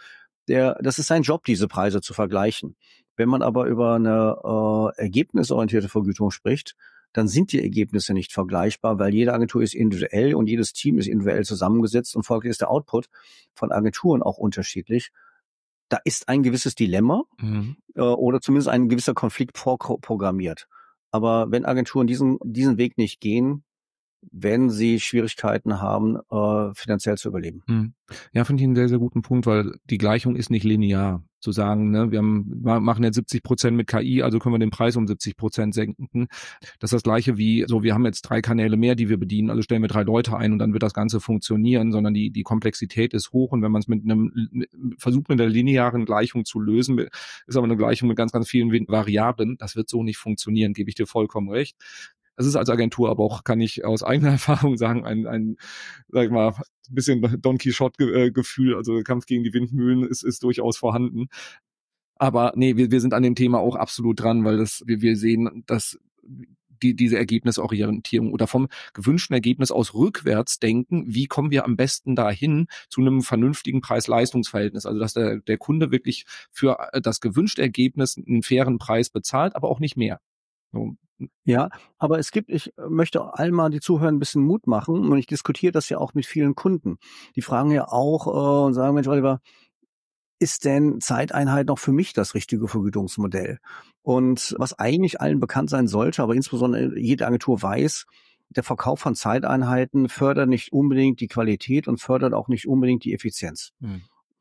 Der, das ist sein Job, diese Preise zu vergleichen. Wenn man aber über eine äh, ergebnisorientierte Vergütung spricht, dann sind die Ergebnisse nicht vergleichbar, weil jede Agentur ist individuell und jedes Team ist individuell zusammengesetzt und folglich ist der Output von Agenturen auch unterschiedlich. Da ist ein gewisses Dilemma mhm. äh, oder zumindest ein gewisser Konflikt vorprogrammiert. Aber wenn Agenturen diesen diesen Weg nicht gehen, werden sie Schwierigkeiten haben, äh, finanziell zu überleben. Hm. Ja, finde ich einen sehr, sehr guten Punkt, weil die Gleichung ist nicht linear. Zu sagen, ne, wir haben, wir machen jetzt siebzig Prozent mit K I, also können wir den Preis um siebzig Prozent senken. Das ist das Gleiche wie, so, wir haben jetzt drei Kanäle mehr, die wir bedienen, also stellen wir drei Leute ein und dann wird das Ganze funktionieren, sondern die, die Komplexität ist hoch und wenn man es mit einem, versucht mit einer linearen Gleichung zu lösen, ist aber eine Gleichung mit ganz, ganz vielen Variablen, das wird so nicht funktionieren, gebe ich dir vollkommen recht. Das ist als Agentur aber auch, kann ich aus eigener Erfahrung sagen, ein, ein, sag ich mal, bisschen Don Quixote-Gefühl, also Kampf gegen die Windmühlen ist, ist durchaus vorhanden. Aber nee, wir, wir sind an dem Thema auch absolut dran, weil das, wir, wir sehen, dass die, diese Ergebnisorientierung oder vom gewünschten Ergebnis aus rückwärts denken, wie kommen wir am besten dahin zu einem vernünftigen Preis-Leistungs-Verhältnis, also dass der, der Kunde wirklich für das gewünschte Ergebnis einen fairen Preis bezahlt, aber auch nicht mehr. So. Ja, aber es gibt, ich möchte allen mal die Zuhörer ein bisschen Mut machen und ich diskutiere das ja auch mit vielen Kunden. Die fragen ja auch äh, und sagen, Mensch, Oliver, ist denn Zeiteinheit noch für mich das richtige Vergütungsmodell? Und was eigentlich allen bekannt sein sollte, aber insbesondere jede Agentur weiß, der Verkauf von Zeiteinheiten fördert nicht unbedingt die Qualität und fördert auch nicht unbedingt die Effizienz. Hm.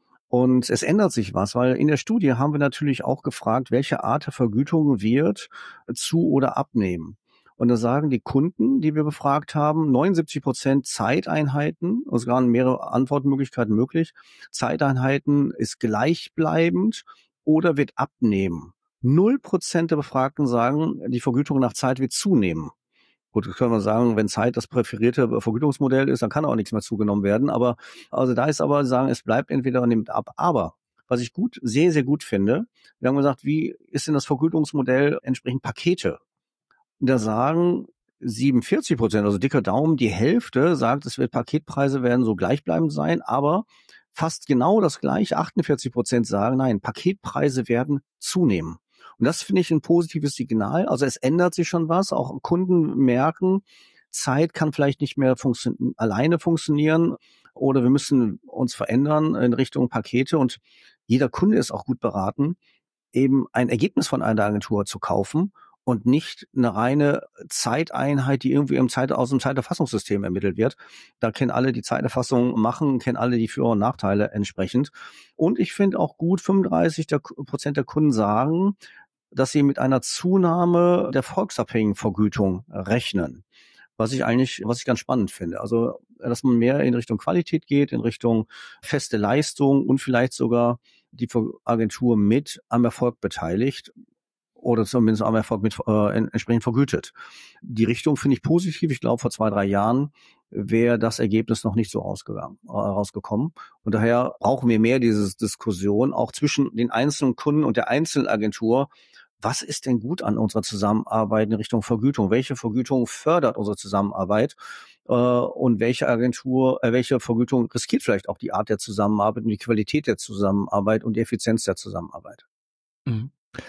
Und es ändert sich was, weil in der Studie haben wir natürlich auch gefragt, welche Art der Vergütung wird zu- oder abnehmen. Und da sagen die Kunden, die wir befragt haben, neunundsiebzig Prozent Zeiteinheiten, also waren mehrere Antwortmöglichkeiten möglich, Zeiteinheiten ist gleichbleibend oder wird abnehmen. Null Prozent der Befragten sagen, die Vergütung nach Zeit wird zunehmen. Gut, das können wir sagen, wenn Zeit das präferierte Vergütungsmodell ist, dann kann auch nichts mehr zugenommen werden. Aber also da ist aber sagen, es bleibt entweder und nimmt ab. Aber was ich gut, sehr, sehr gut finde, wir haben gesagt, wie ist denn das Vergütungsmodell entsprechend Pakete? Und da sagen siebenundvierzig Prozent, also dicker Daumen, die Hälfte sagt, es wird Paketpreise werden so gleichbleibend sein, aber fast genau das gleiche, achtundvierzig Prozent sagen, nein, Paketpreise werden zunehmen. Und das finde ich ein positives Signal. Also es ändert sich schon was. Auch Kunden merken, Zeit kann vielleicht nicht mehr funktio- alleine funktionieren oder wir müssen uns verändern in Richtung Pakete. Und jeder Kunde ist auch gut beraten, eben ein Ergebnis von einer Agentur zu kaufen und nicht eine reine Zeiteinheit, die irgendwie im Zeit, aus dem Zeiterfassungssystem ermittelt wird. Da kennen alle, die Zeiterfassung machen, kennen alle die Für- und Nachteile entsprechend. Und ich finde auch gut, fünfunddreißig Prozent der Kunden sagen, dass sie mit einer Zunahme der volksabhängigen Vergütung rechnen. Was ich eigentlich, was ich ganz spannend finde. Also, dass man mehr in Richtung Qualität geht, in Richtung feste Leistung und vielleicht sogar die Agentur mit am Erfolg beteiligt oder zumindest am Erfolg mit äh, entsprechend vergütet. Die Richtung finde ich positiv. Ich glaube, vor zwei, drei Jahren wäre das Ergebnis noch nicht so rausgegangen, äh, rausgekommen. Und daher brauchen wir mehr diese Diskussion auch zwischen den einzelnen Kunden und der einzelnen Agentur. Was ist denn gut an unserer Zusammenarbeit in Richtung Vergütung? Welche Vergütung fördert unsere Zusammenarbeit? Äh, und welche Agentur, äh, welche Vergütung riskiert vielleicht auch die Art der Zusammenarbeit und die Qualität der Zusammenarbeit und die Effizienz der Zusammenarbeit? Mhm.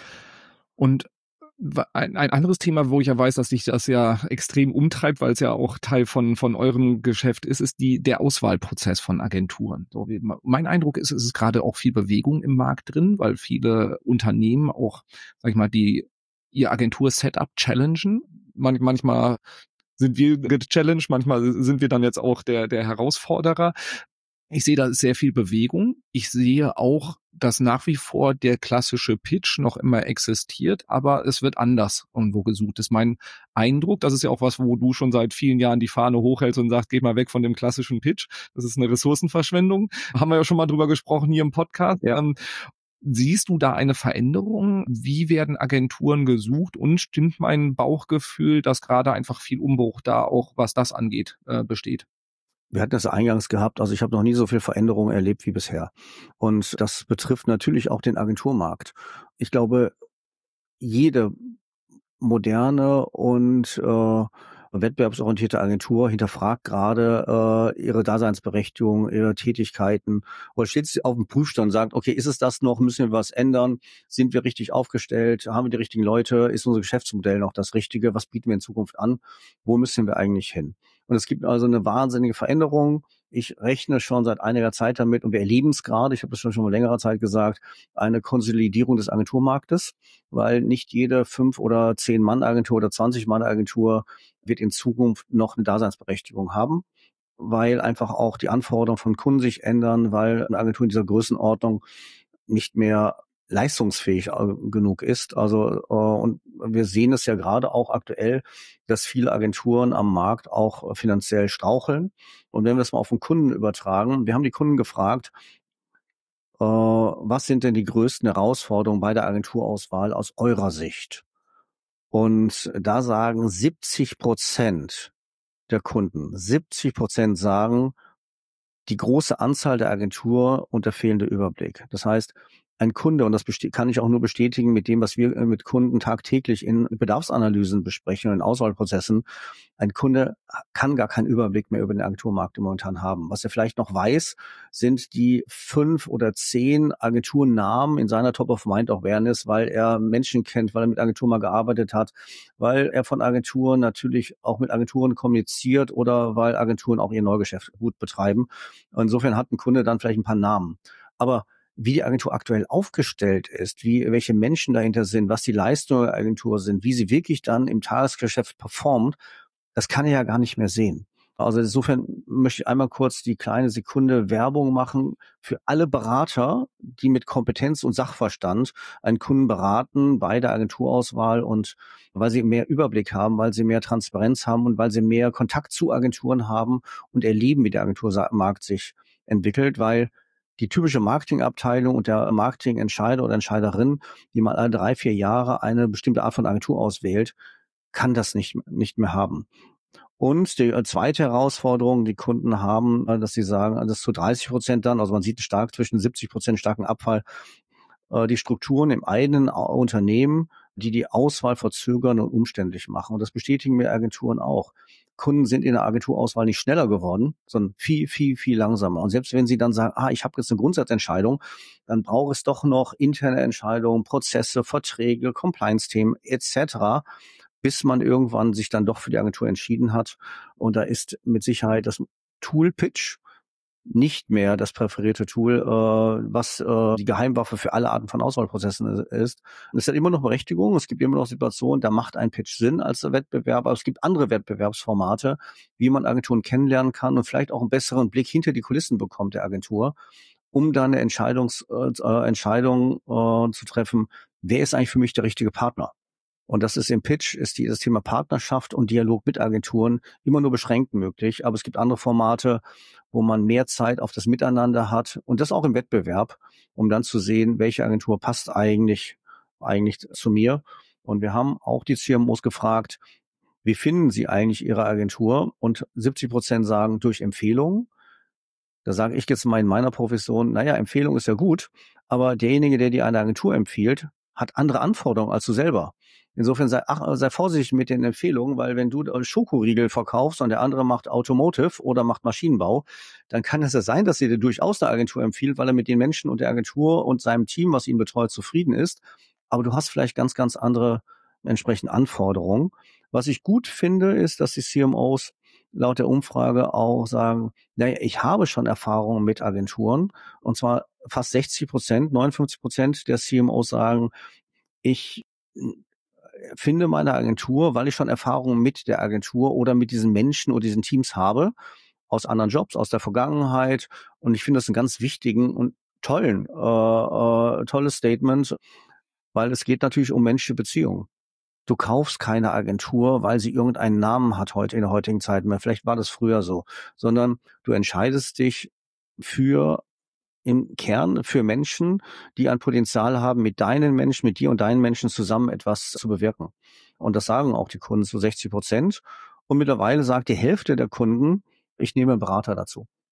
Und ein, ein anderes Thema, wo ich ja weiß, dass sich das ja extrem umtreibt, weil es ja auch Teil von von eurem Geschäft ist, ist die der Auswahlprozess von Agenturen. So, wie, mein Eindruck ist, es ist gerade auch viel Bewegung im Markt drin, weil viele Unternehmen auch, sag ich mal, die ihr Agentur-Setup challengen. Man, manchmal sind wir gechallenged, manchmal sind wir dann jetzt auch der der Herausforderer. Ich sehe da sehr viel Bewegung. Ich sehe auch, dass nach wie vor der klassische Pitch noch immer existiert, aber es wird anders irgendwo gesucht. Das ist mein Eindruck. Das ist ja auch was, wo du schon seit vielen Jahren die Fahne hochhältst und sagst, geht mal weg von dem klassischen Pitch. Das ist eine Ressourcenverschwendung. Haben wir ja schon mal drüber gesprochen hier im Podcast. Ja. Ähm, siehst du da eine Veränderung? Wie werden Agenturen gesucht? Und stimmt mein Bauchgefühl, dass gerade einfach viel Umbruch da auch, was das angeht, äh, besteht? Wir hatten das eingangs gehabt, also ich habe noch nie so viel Veränderung erlebt wie bisher. Und das betrifft natürlich auch den Agenturmarkt. Ich glaube, jede moderne und äh, Eine wettbewerbsorientierte Agentur hinterfragt gerade äh, ihre Daseinsberechtigung, ihre Tätigkeiten oder steht sie auf dem Prüfstand und sagt, okay, ist es das noch, müssen wir was ändern, sind wir richtig aufgestellt, haben wir die richtigen Leute, ist unser Geschäftsmodell noch das Richtige, was bieten wir in Zukunft an, wo müssen wir eigentlich hin? Und es gibt also eine wahnsinnige Veränderung. Ich rechne schon seit einiger Zeit damit und wir erleben es gerade, ich habe das schon schon mal längerer Zeit gesagt, eine Konsolidierung des Agenturmarktes, weil nicht jede fünf oder zehn Mann Agentur oder zwanzig Mann Agentur wird in Zukunft noch eine Daseinsberechtigung haben, weil einfach auch die Anforderungen von Kunden sich ändern, weil eine Agentur in dieser Größenordnung nicht mehr leistungsfähig genug ist. Also äh, und wir sehen es ja gerade auch aktuell, dass viele Agenturen am Markt auch finanziell straucheln. Und wenn wir es mal auf den Kunden übertragen, wir haben die Kunden gefragt, äh, was sind denn die größten Herausforderungen bei der Agenturauswahl aus eurer Sicht? Und da sagen siebzig Prozent der Kunden, siebzig Prozent sagen, die große Anzahl der Agentur und der fehlende Überblick. Das heißt, ein Kunde, und das kann ich auch nur bestätigen mit dem, was wir mit Kunden tagtäglich in Bedarfsanalysen besprechen und in Auswahlprozessen, ein Kunde kann gar keinen Überblick mehr über den Agenturmarkt momentan haben. Was er vielleicht noch weiß, sind die fünf oder zehn Agenturnamen in seiner Top-of-Mind-Awareness, weil er Menschen kennt, weil er mit Agenturen mal gearbeitet hat, weil er von Agenturen natürlich auch mit Agenturen kommuniziert oder weil Agenturen auch ihr Neugeschäft gut betreiben. Insofern hat ein Kunde dann vielleicht ein paar Namen. Aber wie die Agentur aktuell aufgestellt ist, wie welche Menschen dahinter sind, was die Leistungen der Agentur sind, wie sie wirklich dann im Tagesgeschäft performt, das kann er ja gar nicht mehr sehen. Also insofern möchte ich einmal kurz die kleine Sekunde Werbung machen für alle Berater, die mit Kompetenz und Sachverstand einen Kunden beraten bei der Agenturauswahl und weil sie mehr Überblick haben, weil sie mehr Transparenz haben und weil sie mehr Kontakt zu Agenturen haben und erleben, wie der Agenturmarkt sich entwickelt, weil die typische Marketingabteilung und der Marketingentscheider oder Entscheiderin, die mal alle drei, vier Jahre eine bestimmte Art von Agentur auswählt, kann das nicht, nicht mehr haben. Und die zweite Herausforderung, die Kunden haben, dass sie sagen, das ist zu dreißig Prozent dann, also man sieht stark zwischen siebzig Prozent starken Abfall, die Strukturen im eigenen Unternehmen, die die Auswahl verzögern und umständlich machen. Und das bestätigen mir Agenturen auch. Kunden sind in der Agenturauswahl nicht schneller geworden, sondern viel, viel, viel langsamer. Und selbst wenn sie dann sagen, ah, ich habe jetzt eine Grundsatzentscheidung, dann braucht es doch noch interne Entscheidungen, Prozesse, Verträge, Compliance-Themen et cetera, bis man irgendwann sich dann doch für die Agentur entschieden hat. Und da ist mit Sicherheit das Tool-Pitch nicht mehr das präferierte Tool, äh, was äh, die Geheimwaffe für alle Arten von Auswahlprozessen ist. Und es hat immer noch Berechtigung, es gibt immer noch Situationen, da macht ein Pitch Sinn als Wettbewerb, aber es gibt andere Wettbewerbsformate, wie man Agenturen kennenlernen kann und vielleicht auch einen besseren Blick hinter die Kulissen bekommt der Agentur, um dann eine Entscheidungs, äh, Entscheidung äh, zu treffen, wer ist eigentlich für mich der richtige Partner? Und das ist im Pitch, ist die, das Thema Partnerschaft und Dialog mit Agenturen immer nur beschränkt möglich. Aber es gibt andere Formate, wo man mehr Zeit auf das Miteinander hat und das auch im Wettbewerb, um dann zu sehen, welche Agentur passt eigentlich, eigentlich zu mir. Und wir haben auch die C M Os gefragt, wie finden Sie eigentlich Ihre Agentur? Und siebzig Prozent sagen durch Empfehlungen. Da sage ich jetzt mal in meiner Profession, naja, Empfehlung ist ja gut, aber derjenige, der dir eine Agentur empfiehlt, hat andere Anforderungen als du selber. Insofern sei, ach, sei vorsichtig mit den Empfehlungen, weil wenn du Schokoriegel verkaufst und der andere macht Automotive oder macht Maschinenbau, dann kann es ja sein, dass er dir durchaus eine Agentur empfiehlt, weil er mit den Menschen und der Agentur und seinem Team, was ihn betreut, zufrieden ist. Aber du hast vielleicht ganz, ganz andere entsprechende Anforderungen. Was ich gut finde, ist, dass die C M Os laut der Umfrage auch sagen, naja, ich habe schon Erfahrungen mit Agenturen und zwar fast sechzig Prozent, neunundfünfzig Prozent der C M Os sagen, ich finde meine Agentur, weil ich schon Erfahrungen mit der Agentur oder mit diesen Menschen oder diesen Teams habe, aus anderen Jobs, aus der Vergangenheit. Und ich finde das einen ganz wichtigen und tollen, äh, äh, tolles Statement, weil es geht natürlich um menschliche Beziehungen. Du kaufst keine Agentur, weil sie irgendeinen Namen hat heute in der heutigen Zeit mehr. Vielleicht war das früher so, sondern du entscheidest dich für im Kern für Menschen, die ein Potenzial haben, mit deinen Menschen, mit dir und deinen Menschen zusammen etwas zu bewirken. Und das sagen auch die Kunden zu sechzig Prozent. Und mittlerweile sagt die Hälfte der Kunden, ich nehme einen Berater dazu.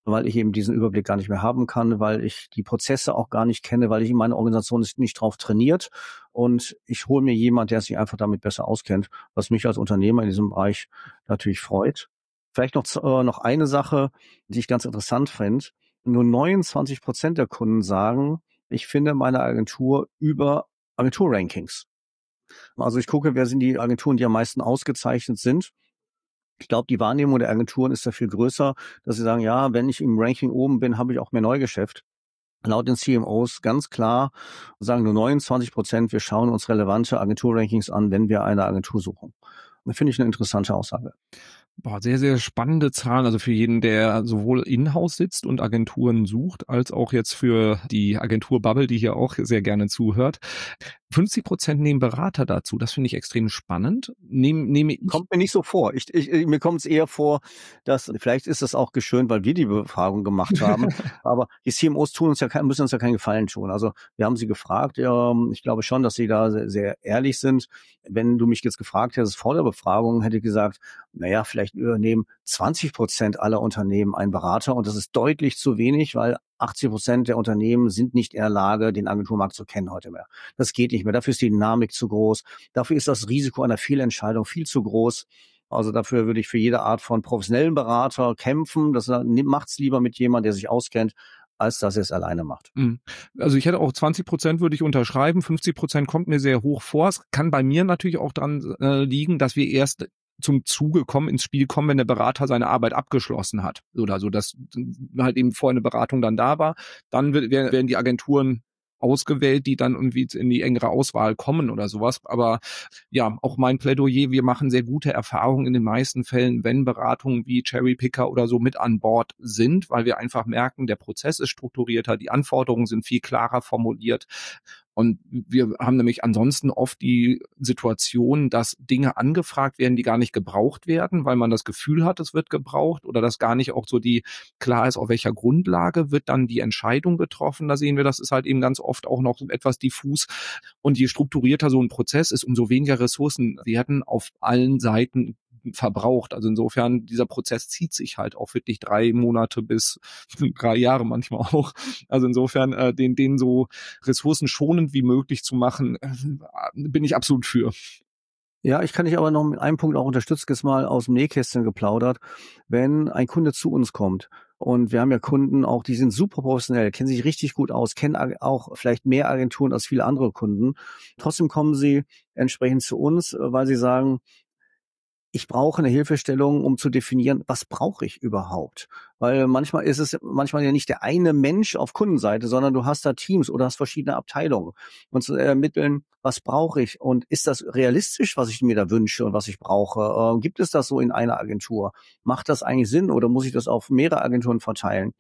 weil ich eben diesen Überblick gar nicht mehr haben kann, weil ich die Prozesse auch gar nicht kenne, weil ich meine Organisation ist nicht drauf trainiert und ich hole mir jemand, der sich einfach damit besser auskennt, was mich als Unternehmer in diesem Bereich natürlich freut. Vielleicht noch, äh, noch eine Sache, die ich ganz interessant finde. Nur neunundzwanzig Prozent der Kunden sagen, ich finde meine Agentur über Agenturrankings. Also ich gucke, wer sind die Agenturen, die am meisten ausgezeichnet sind. Ich glaube, die Wahrnehmung der Agenturen ist da viel größer, dass sie sagen, ja, wenn ich im Ranking oben bin, habe ich auch mehr Neugeschäft. Laut den C M Os ganz klar sagen nur neunundzwanzig Prozent, wir schauen uns relevante Agenturrankings an, wenn wir eine Agentur suchen. Das finde ich eine interessante Aussage. Boah, sehr, sehr spannende Zahlen. Also für jeden, der sowohl in-house sitzt und Agenturen sucht, als auch jetzt für die Agentur-Bubble, die hier auch sehr gerne zuhört. fünfzig Prozent nehmen Berater dazu. Das finde ich extrem spannend. Nehm, nehme ich Kommt mir nicht so vor. Ich, ich, mir kommt es eher vor, dass vielleicht ist das auch geschönt, weil wir die Befragung gemacht haben. Aber die C M Os tun uns ja kein, müssen uns ja keinen Gefallen tun. Also wir haben sie gefragt. Ja, ich glaube schon, dass sie da sehr, sehr ehrlich sind. Wenn du mich jetzt gefragt hättest vor der Befragung, hätte ich gesagt, naja, vielleicht übernehmen zwanzig Prozent aller Unternehmen einen Berater. Und das ist deutlich zu wenig, weil achtzig Prozent der Unternehmen sind nicht in der Lage, den Agenturmarkt zu kennen heute mehr. Das geht nicht mehr. Dafür ist die Dynamik zu groß. Dafür ist das Risiko einer Fehlentscheidung viel zu groß. Also dafür würde ich für jede Art von professionellen Berater kämpfen. Das macht's lieber mit jemandem, der sich auskennt, als dass er es alleine macht. Also ich hätte auch zwanzig Prozent würde ich unterschreiben. fünfzig Prozent kommt mir sehr hoch vor. Es kann bei mir natürlich auch dran äh, liegen, dass wir erst zum Zuge kommen, ins Spiel kommen, wenn der Berater seine Arbeit abgeschlossen hat. Oder so, dass halt eben vorher eine Beratung dann da war. Dann wird, werden die Agenturen ausgewählt, die dann irgendwie in die engere Auswahl kommen oder sowas. Aber ja, auch mein Plädoyer, wir machen sehr gute Erfahrungen in den meisten Fällen, wenn Beratungen wie Cherrypicker oder so mit an Bord sind, weil wir einfach merken, der Prozess ist strukturierter, die Anforderungen sind viel klarer formuliert. Und wir haben nämlich ansonsten oft die Situation, dass Dinge angefragt werden, die gar nicht gebraucht werden, weil man das Gefühl hat, es wird gebraucht oder dass gar nicht auch so die klar ist, auf welcher Grundlage wird dann die Entscheidung getroffen. Da sehen wir, das ist halt eben ganz oft auch noch etwas diffus. Und je strukturierter so ein Prozess ist, umso weniger Ressourcen werden auf allen Seiten verbraucht. Also insofern, dieser Prozess zieht sich halt auch wirklich drei Monate bis drei Jahre manchmal auch. Also insofern, äh, den, den so ressourcenschonend wie möglich zu machen, äh, bin ich absolut für. Ja, ich kann dich aber noch mit einem Punkt auch unterstützen, jetzt mal aus dem Nähkästchen geplaudert. Wenn ein Kunde zu uns kommt und wir haben ja Kunden auch, die sind super professionell, kennen sich richtig gut aus, kennen auch vielleicht mehr Agenturen als viele andere Kunden. Trotzdem kommen sie entsprechend zu uns, weil sie sagen, ich brauche eine Hilfestellung, um zu definieren, was brauche ich überhaupt? Weil manchmal ist es manchmal ja nicht der eine Mensch auf Kundenseite, sondern du hast da Teams oder hast verschiedene Abteilungen und zu ermitteln, was brauche ich und ist das realistisch, was ich mir da wünsche und was ich brauche? Äh, gibt es das so in einer Agentur? Macht das eigentlich Sinn oder muss ich das auf mehrere Agenturen verteilen?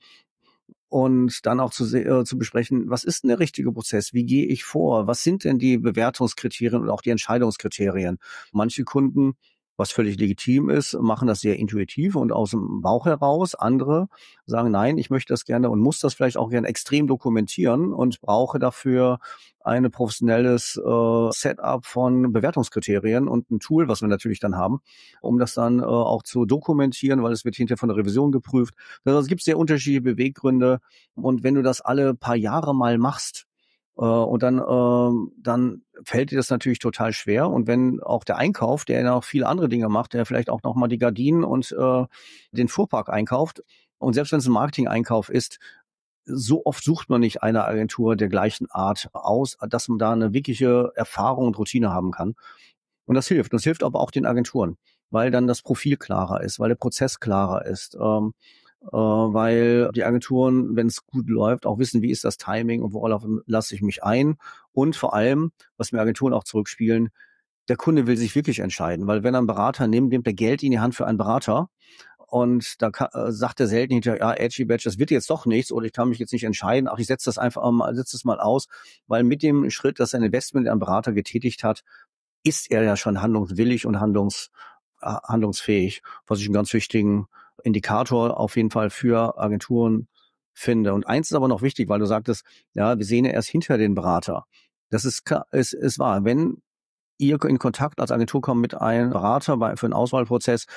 Und dann auch zu, äh, zu besprechen, was ist denn der richtige Prozess? Wie gehe ich vor? Was sind denn die Bewertungskriterien und auch die Entscheidungskriterien? Manche Kunden, was völlig legitim ist, machen das sehr intuitiv und aus dem Bauch heraus. Andere sagen, nein, ich möchte das gerne und muss das vielleicht auch gerne extrem dokumentieren und brauche dafür ein professionelles äh, Setup von Bewertungskriterien und ein Tool, was wir natürlich dann haben, um das dann äh, auch zu dokumentieren, weil es wird hinterher von der Revision geprüft. Also es gibt sehr unterschiedliche Beweggründe und wenn du das alle paar Jahre mal machst, Uh, und dann, uh, dann fällt dir das natürlich total schwer. Und wenn auch der Einkauf, der ja noch viele andere Dinge macht, der vielleicht auch nochmal die Gardinen und uh, den Fuhrpark einkauft, und selbst wenn es ein Marketing-Einkauf ist, so oft sucht man nicht eine Agentur der gleichen Art aus, dass man da eine wirkliche Erfahrung und Routine haben kann. Und das hilft. Das hilft aber auch den Agenturen, weil dann das Profil klarer ist, weil der Prozess klarer ist. Um, äh, weil die Agenturen, wenn es gut läuft, auch wissen, wie ist das Timing und worauf lasse ich mich ein. Und vor allem, was mir Agenturen auch zurückspielen, der Kunde will sich wirklich entscheiden, weil wenn er einen Berater nimmt, nimmt er Geld in die Hand für einen Berater und da kann, äh, sagt er selten hinterher, ja, edgy badge, das wird jetzt doch nichts oder ich kann mich jetzt nicht entscheiden, ach, ich setze das einfach mal, setze das mal aus, weil mit dem Schritt, dass er ein Investment in einen Berater getätigt hat, ist er ja schon handlungswillig und handlungs, äh, handlungsfähig, was ich einen ganz wichtigen Indikator auf jeden Fall für Agenturen finde. Und eins ist aber noch wichtig, weil du sagtest, ja, wir sehen ja erst hinter den Berater. Das ist, ist, ist wahr. Wenn ihr in Kontakt als Agentur kommt mit einem Berater bei, für einen Auswahlprozess,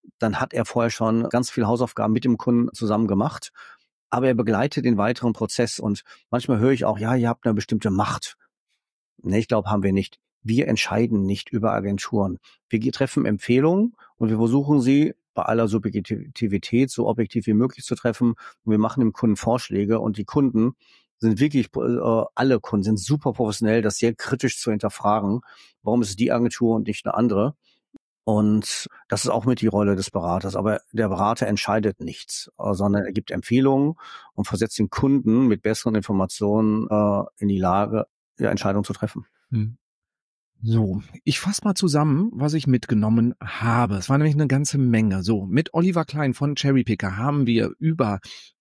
dann hat er vorher schon ganz viele Hausaufgaben mit dem Kunden zusammen gemacht. Aber er begleitet den weiteren Prozess. Und manchmal höre ich auch, ja, ihr habt eine bestimmte Macht. Nee, ich glaube, haben wir nicht. Wir entscheiden nicht über Agenturen. Wir treffen Empfehlungen und wir versuchen sie bei aller Subjektivität so objektiv wie möglich zu treffen. Und wir machen dem Kunden Vorschläge und die Kunden sind wirklich, äh, alle Kunden sind super professionell, das sehr kritisch zu hinterfragen. Warum ist es die Agentur und nicht eine andere? Und das ist auch mit die Rolle des Beraters. Aber der Berater entscheidet nichts, sondern er gibt Empfehlungen und versetzt den Kunden mit besseren Informationen äh, in die Lage, ja, Entscheidungen zu treffen. Hm. So, ich fasse mal zusammen, was ich mitgenommen habe. Es war nämlich eine ganze Menge. So, mit Oliver Klein von Cherrypicker haben wir über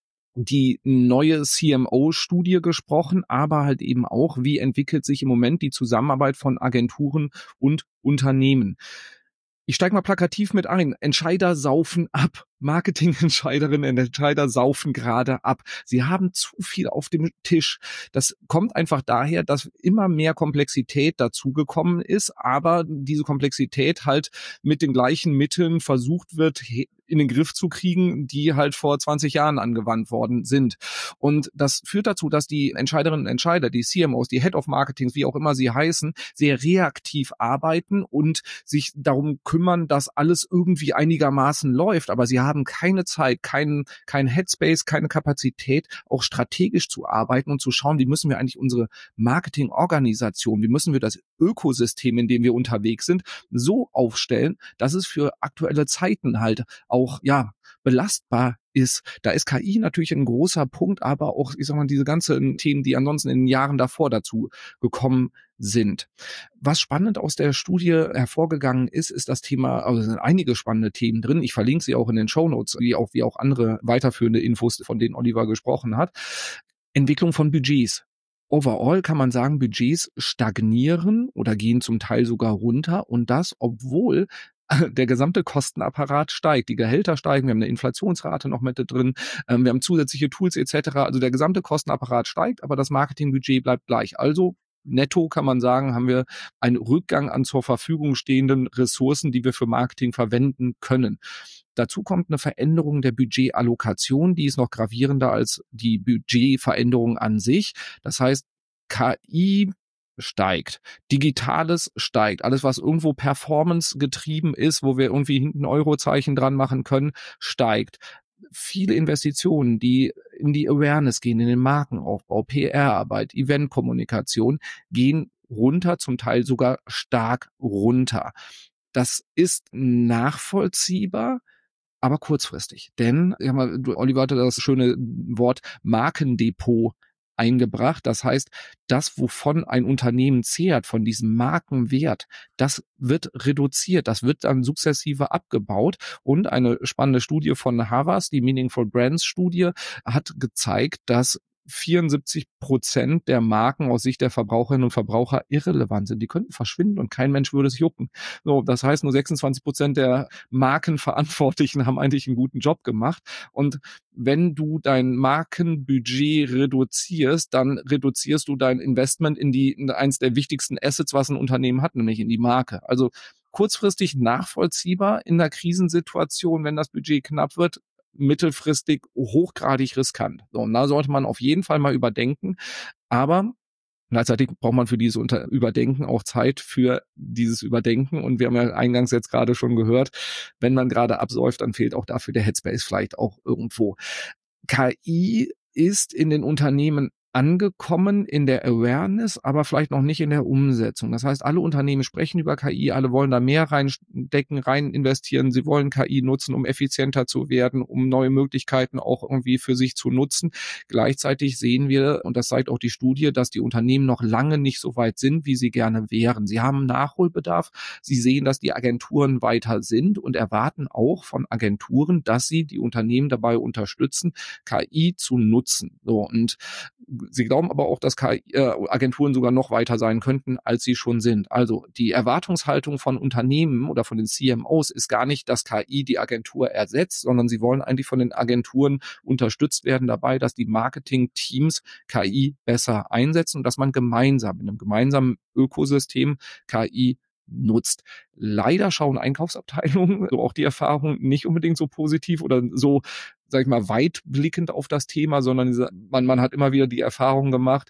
die neue C M O-Studie gesprochen, aber halt eben auch, wie entwickelt sich im Moment die Zusammenarbeit von Agenturen und Unternehmen. Ich steige mal plakativ mit ein. Entscheider saufen ab. Marketingentscheiderinnen und Entscheider saufen gerade ab. Sie haben zu viel auf dem Tisch. Das kommt einfach daher, dass immer mehr Komplexität dazugekommen ist, aber diese Komplexität halt mit den gleichen Mitteln versucht wird, in den Griff zu kriegen, die halt vor zwanzig Jahren angewandt worden sind. Und das führt dazu, dass die Entscheiderinnen und Entscheider, die C M Os, die Head of Marketings, wie auch immer sie heißen, sehr reaktiv arbeiten und sich darum kümmern, dass alles irgendwie einigermaßen läuft. Aber sie haben keine Zeit, keinen kein Headspace, keine Kapazität, auch strategisch zu arbeiten und zu schauen, wie müssen wir eigentlich unsere Marketingorganisation, wie müssen wir das Ökosystem, in dem wir unterwegs sind, so aufstellen, dass es für aktuelle Zeiten halt auch, ja, belastbar ist. Da ist K I natürlich ein großer Punkt, aber auch, ich sag mal, diese ganzen Themen, die ansonsten in den Jahren davor dazu gekommen sind. Was spannend aus der Studie hervorgegangen ist, ist das Thema, also es sind einige spannende Themen drin. Ich verlinke sie auch in den Shownotes, wie auch, wie auch andere weiterführende Infos, von denen Oliver gesprochen hat. Entwicklung von Budgets. Overall kann man sagen, Budgets stagnieren oder gehen zum Teil sogar runter und das, obwohl der gesamte Kostenapparat steigt. Die Gehälter steigen, wir haben eine Inflationsrate noch mit drin, wir haben zusätzliche Tools et cetera. Also der gesamte Kostenapparat steigt, aber das Marketingbudget bleibt gleich. Also netto kann man sagen, haben wir einen Rückgang an zur Verfügung stehenden Ressourcen, die wir für Marketing verwenden können. Dazu kommt eine Veränderung der Budgetallokation, die ist noch gravierender als die Budgetveränderung an sich. Das heißt, K I steigt, Digitales steigt, alles was irgendwo Performance getrieben ist, wo wir irgendwie hinten Eurozeichen dran machen können, steigt. Viele Investitionen, die in die Awareness gehen, in den Markenaufbau, P R-Arbeit, Eventkommunikation, gehen runter, zum Teil sogar stark runter. Das ist nachvollziehbar, aber kurzfristig. Denn, ja mal, Oliver hatte das schöne Wort Markendepot eingebracht. Das heißt, das, wovon ein Unternehmen zehrt, von diesem Markenwert, das wird reduziert, das wird dann sukzessive abgebaut. Und eine spannende Studie von Havas, die Meaningful Brands Studie, hat gezeigt, dass vierundsiebzig Prozent der Marken aus Sicht der Verbraucherinnen und Verbraucher irrelevant sind. Die könnten verschwinden und kein Mensch würde sich jucken. So, das heißt, nur sechsundzwanzig Prozent der Markenverantwortlichen haben eigentlich einen guten Job gemacht. Und wenn du dein Markenbudget reduzierst, dann reduzierst du dein Investment in die in eins der wichtigsten Assets, was ein Unternehmen hat, nämlich in die Marke. Also kurzfristig nachvollziehbar in der Krisensituation, wenn das Budget knapp wird, mittelfristig hochgradig riskant. So, und da sollte man auf jeden Fall mal überdenken. Aber gleichzeitig braucht man für dieses Unter- Überdenken auch Zeit für dieses Überdenken. Und wir haben ja eingangs jetzt gerade schon gehört, wenn man gerade absäuft, dann fehlt auch dafür der Headspace vielleicht auch irgendwo. K I ist in den Unternehmen angekommen in der Awareness, aber vielleicht noch nicht in der Umsetzung. Das heißt, alle Unternehmen sprechen über K I, alle wollen da mehr reindecken, rein investieren. Sie wollen K I nutzen, um effizienter zu werden, um neue Möglichkeiten auch irgendwie für sich zu nutzen. Gleichzeitig sehen wir, und das zeigt auch die Studie, dass die Unternehmen noch lange nicht so weit sind, wie sie gerne wären. Sie haben Nachholbedarf. Sie sehen, dass die Agenturen weiter sind und erwarten auch von Agenturen, dass sie die Unternehmen dabei unterstützen, K I zu nutzen. So, und sie glauben aber auch, dass K I, äh, Agenturen sogar noch weiter sein könnten, als sie schon sind. Also die Erwartungshaltung von Unternehmen oder von den C M Os ist gar nicht, dass K I die Agentur ersetzt, sondern sie wollen eigentlich von den Agenturen unterstützt werden dabei, dass die Marketing-Teams K I besser einsetzen und dass man gemeinsam in einem gemeinsamen Ökosystem K I nutzt. Leider schauen Einkaufsabteilungen, so auch die Erfahrung, nicht unbedingt so positiv oder so, sag ich mal, weitblickend auf das Thema, sondern man, man hat immer wieder die Erfahrung gemacht,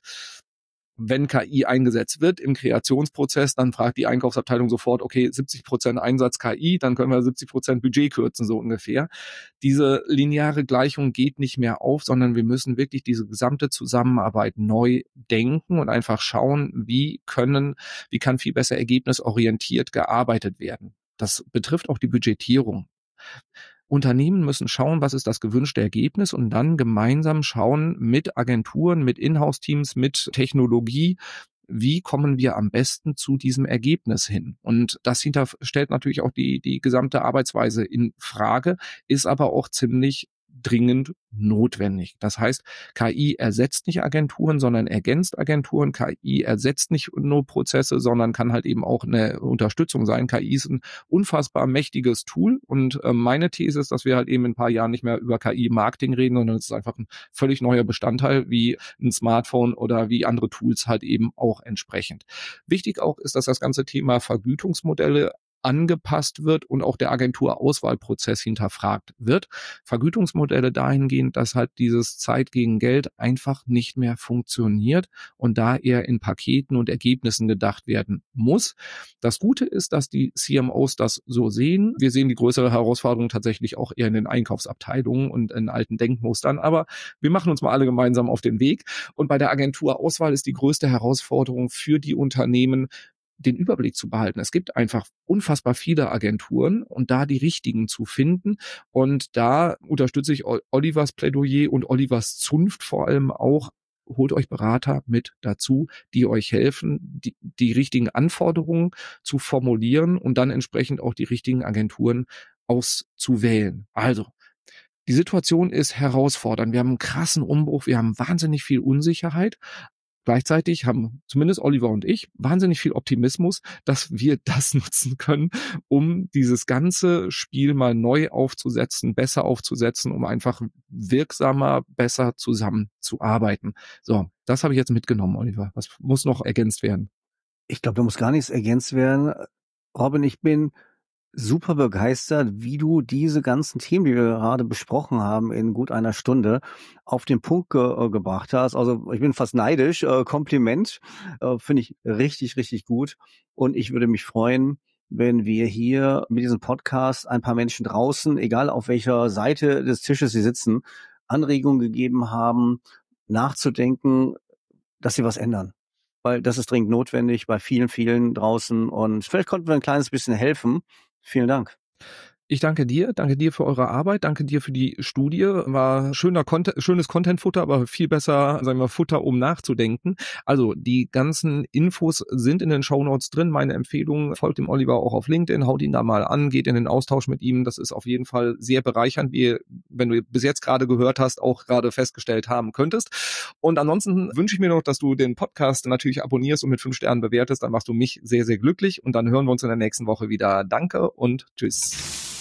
wenn K I eingesetzt wird im Kreationsprozess, dann fragt die Einkaufsabteilung sofort, okay, siebzig Prozent Einsatz K I, dann können wir siebzig Prozent Budget kürzen, so ungefähr. Diese lineare Gleichung geht nicht mehr auf, sondern wir müssen wirklich diese gesamte Zusammenarbeit neu denken und einfach schauen, wie können, wie kann viel besser ergebnisorientiert gearbeitet werden. Das betrifft auch die Budgetierung. Unternehmen müssen schauen, was ist das gewünschte Ergebnis und dann gemeinsam schauen mit Agenturen, mit Inhouse-Teams, mit Technologie, wie kommen wir am besten zu diesem Ergebnis hin? Und das hinter stellt natürlich auch die, die gesamte Arbeitsweise in Frage, ist aber auch ziemlich dringend notwendig. Das heißt, K I ersetzt nicht Agenturen, sondern ergänzt Agenturen. K I ersetzt nicht nur Prozesse, sondern kann halt eben auch eine Unterstützung sein. K I ist ein unfassbar mächtiges Tool und äh, meine These ist, dass wir halt eben in ein paar Jahren nicht mehr über K I-Marketing reden, sondern es ist einfach ein völlig neuer Bestandteil wie ein Smartphone oder wie andere Tools halt eben auch entsprechend. Wichtig auch ist, dass das ganze Thema Vergütungsmodelle angepasst wird und auch der Agenturauswahlprozess hinterfragt wird. Vergütungsmodelle dahingehend, dass halt dieses Zeit gegen Geld einfach nicht mehr funktioniert und da eher in Paketen und Ergebnissen gedacht werden muss. Das Gute ist, dass die C M Os das so sehen. Wir sehen die größere Herausforderung tatsächlich auch eher in den Einkaufsabteilungen und in alten Denkmustern, aber wir machen uns mal alle gemeinsam auf den Weg. Und bei der Agenturauswahl ist die größte Herausforderung für die Unternehmen, den Überblick zu behalten. Es gibt einfach unfassbar viele Agenturen und da die richtigen zu finden. Und da unterstütze ich Olivers Plädoyer und Olivers Zunft vor allem auch. Holt euch Berater mit dazu, die euch helfen, die, die richtigen Anforderungen zu formulieren und dann entsprechend auch die richtigen Agenturen auszuwählen. Also, die Situation ist herausfordernd. Wir haben einen krassen Umbruch, wir haben wahnsinnig viel Unsicherheit. Gleichzeitig haben zumindest Oliver und ich wahnsinnig viel Optimismus, dass wir das nutzen können, um dieses ganze Spiel mal neu aufzusetzen, besser aufzusetzen, um einfach wirksamer, besser zusammenzuarbeiten. So, das habe ich jetzt mitgenommen, Oliver. Was muss noch ergänzt werden? Ich glaube, da muss gar nichts ergänzt werden. Robin, ich bin super begeistert, wie du diese ganzen Themen, die wir gerade besprochen haben, in gut einer Stunde auf den Punkt ge- gebracht hast. Also ich bin fast neidisch. Äh, Kompliment. Äh, finde ich richtig, richtig gut. Und ich würde mich freuen, wenn wir hier mit diesem Podcast ein paar Menschen draußen, egal auf welcher Seite des Tisches sie sitzen, Anregungen gegeben haben, nachzudenken, dass sie was ändern. Weil das ist dringend notwendig bei vielen, vielen draußen. Und vielleicht konnten wir ein kleines bisschen helfen. Vielen Dank. Ich danke dir, danke dir für eure Arbeit, danke dir für die Studie. War schöner Content, schönes Content-Futter, aber viel besser, sagen wir, Futter, um nachzudenken. Also die ganzen Infos sind in den Shownotes drin. Meine Empfehlung, folgt dem Oliver auch auf LinkedIn, haut ihn da mal an, geht in den Austausch mit ihm. Das ist auf jeden Fall sehr bereichernd, wie wenn du bis jetzt gerade gehört hast, auch gerade festgestellt haben könntest. Und ansonsten wünsche ich mir noch, dass du den Podcast natürlich abonnierst und mit fünf Sternen bewertest. Dann machst du mich sehr, sehr glücklich. Und dann hören wir uns in der nächsten Woche wieder. Danke und tschüss.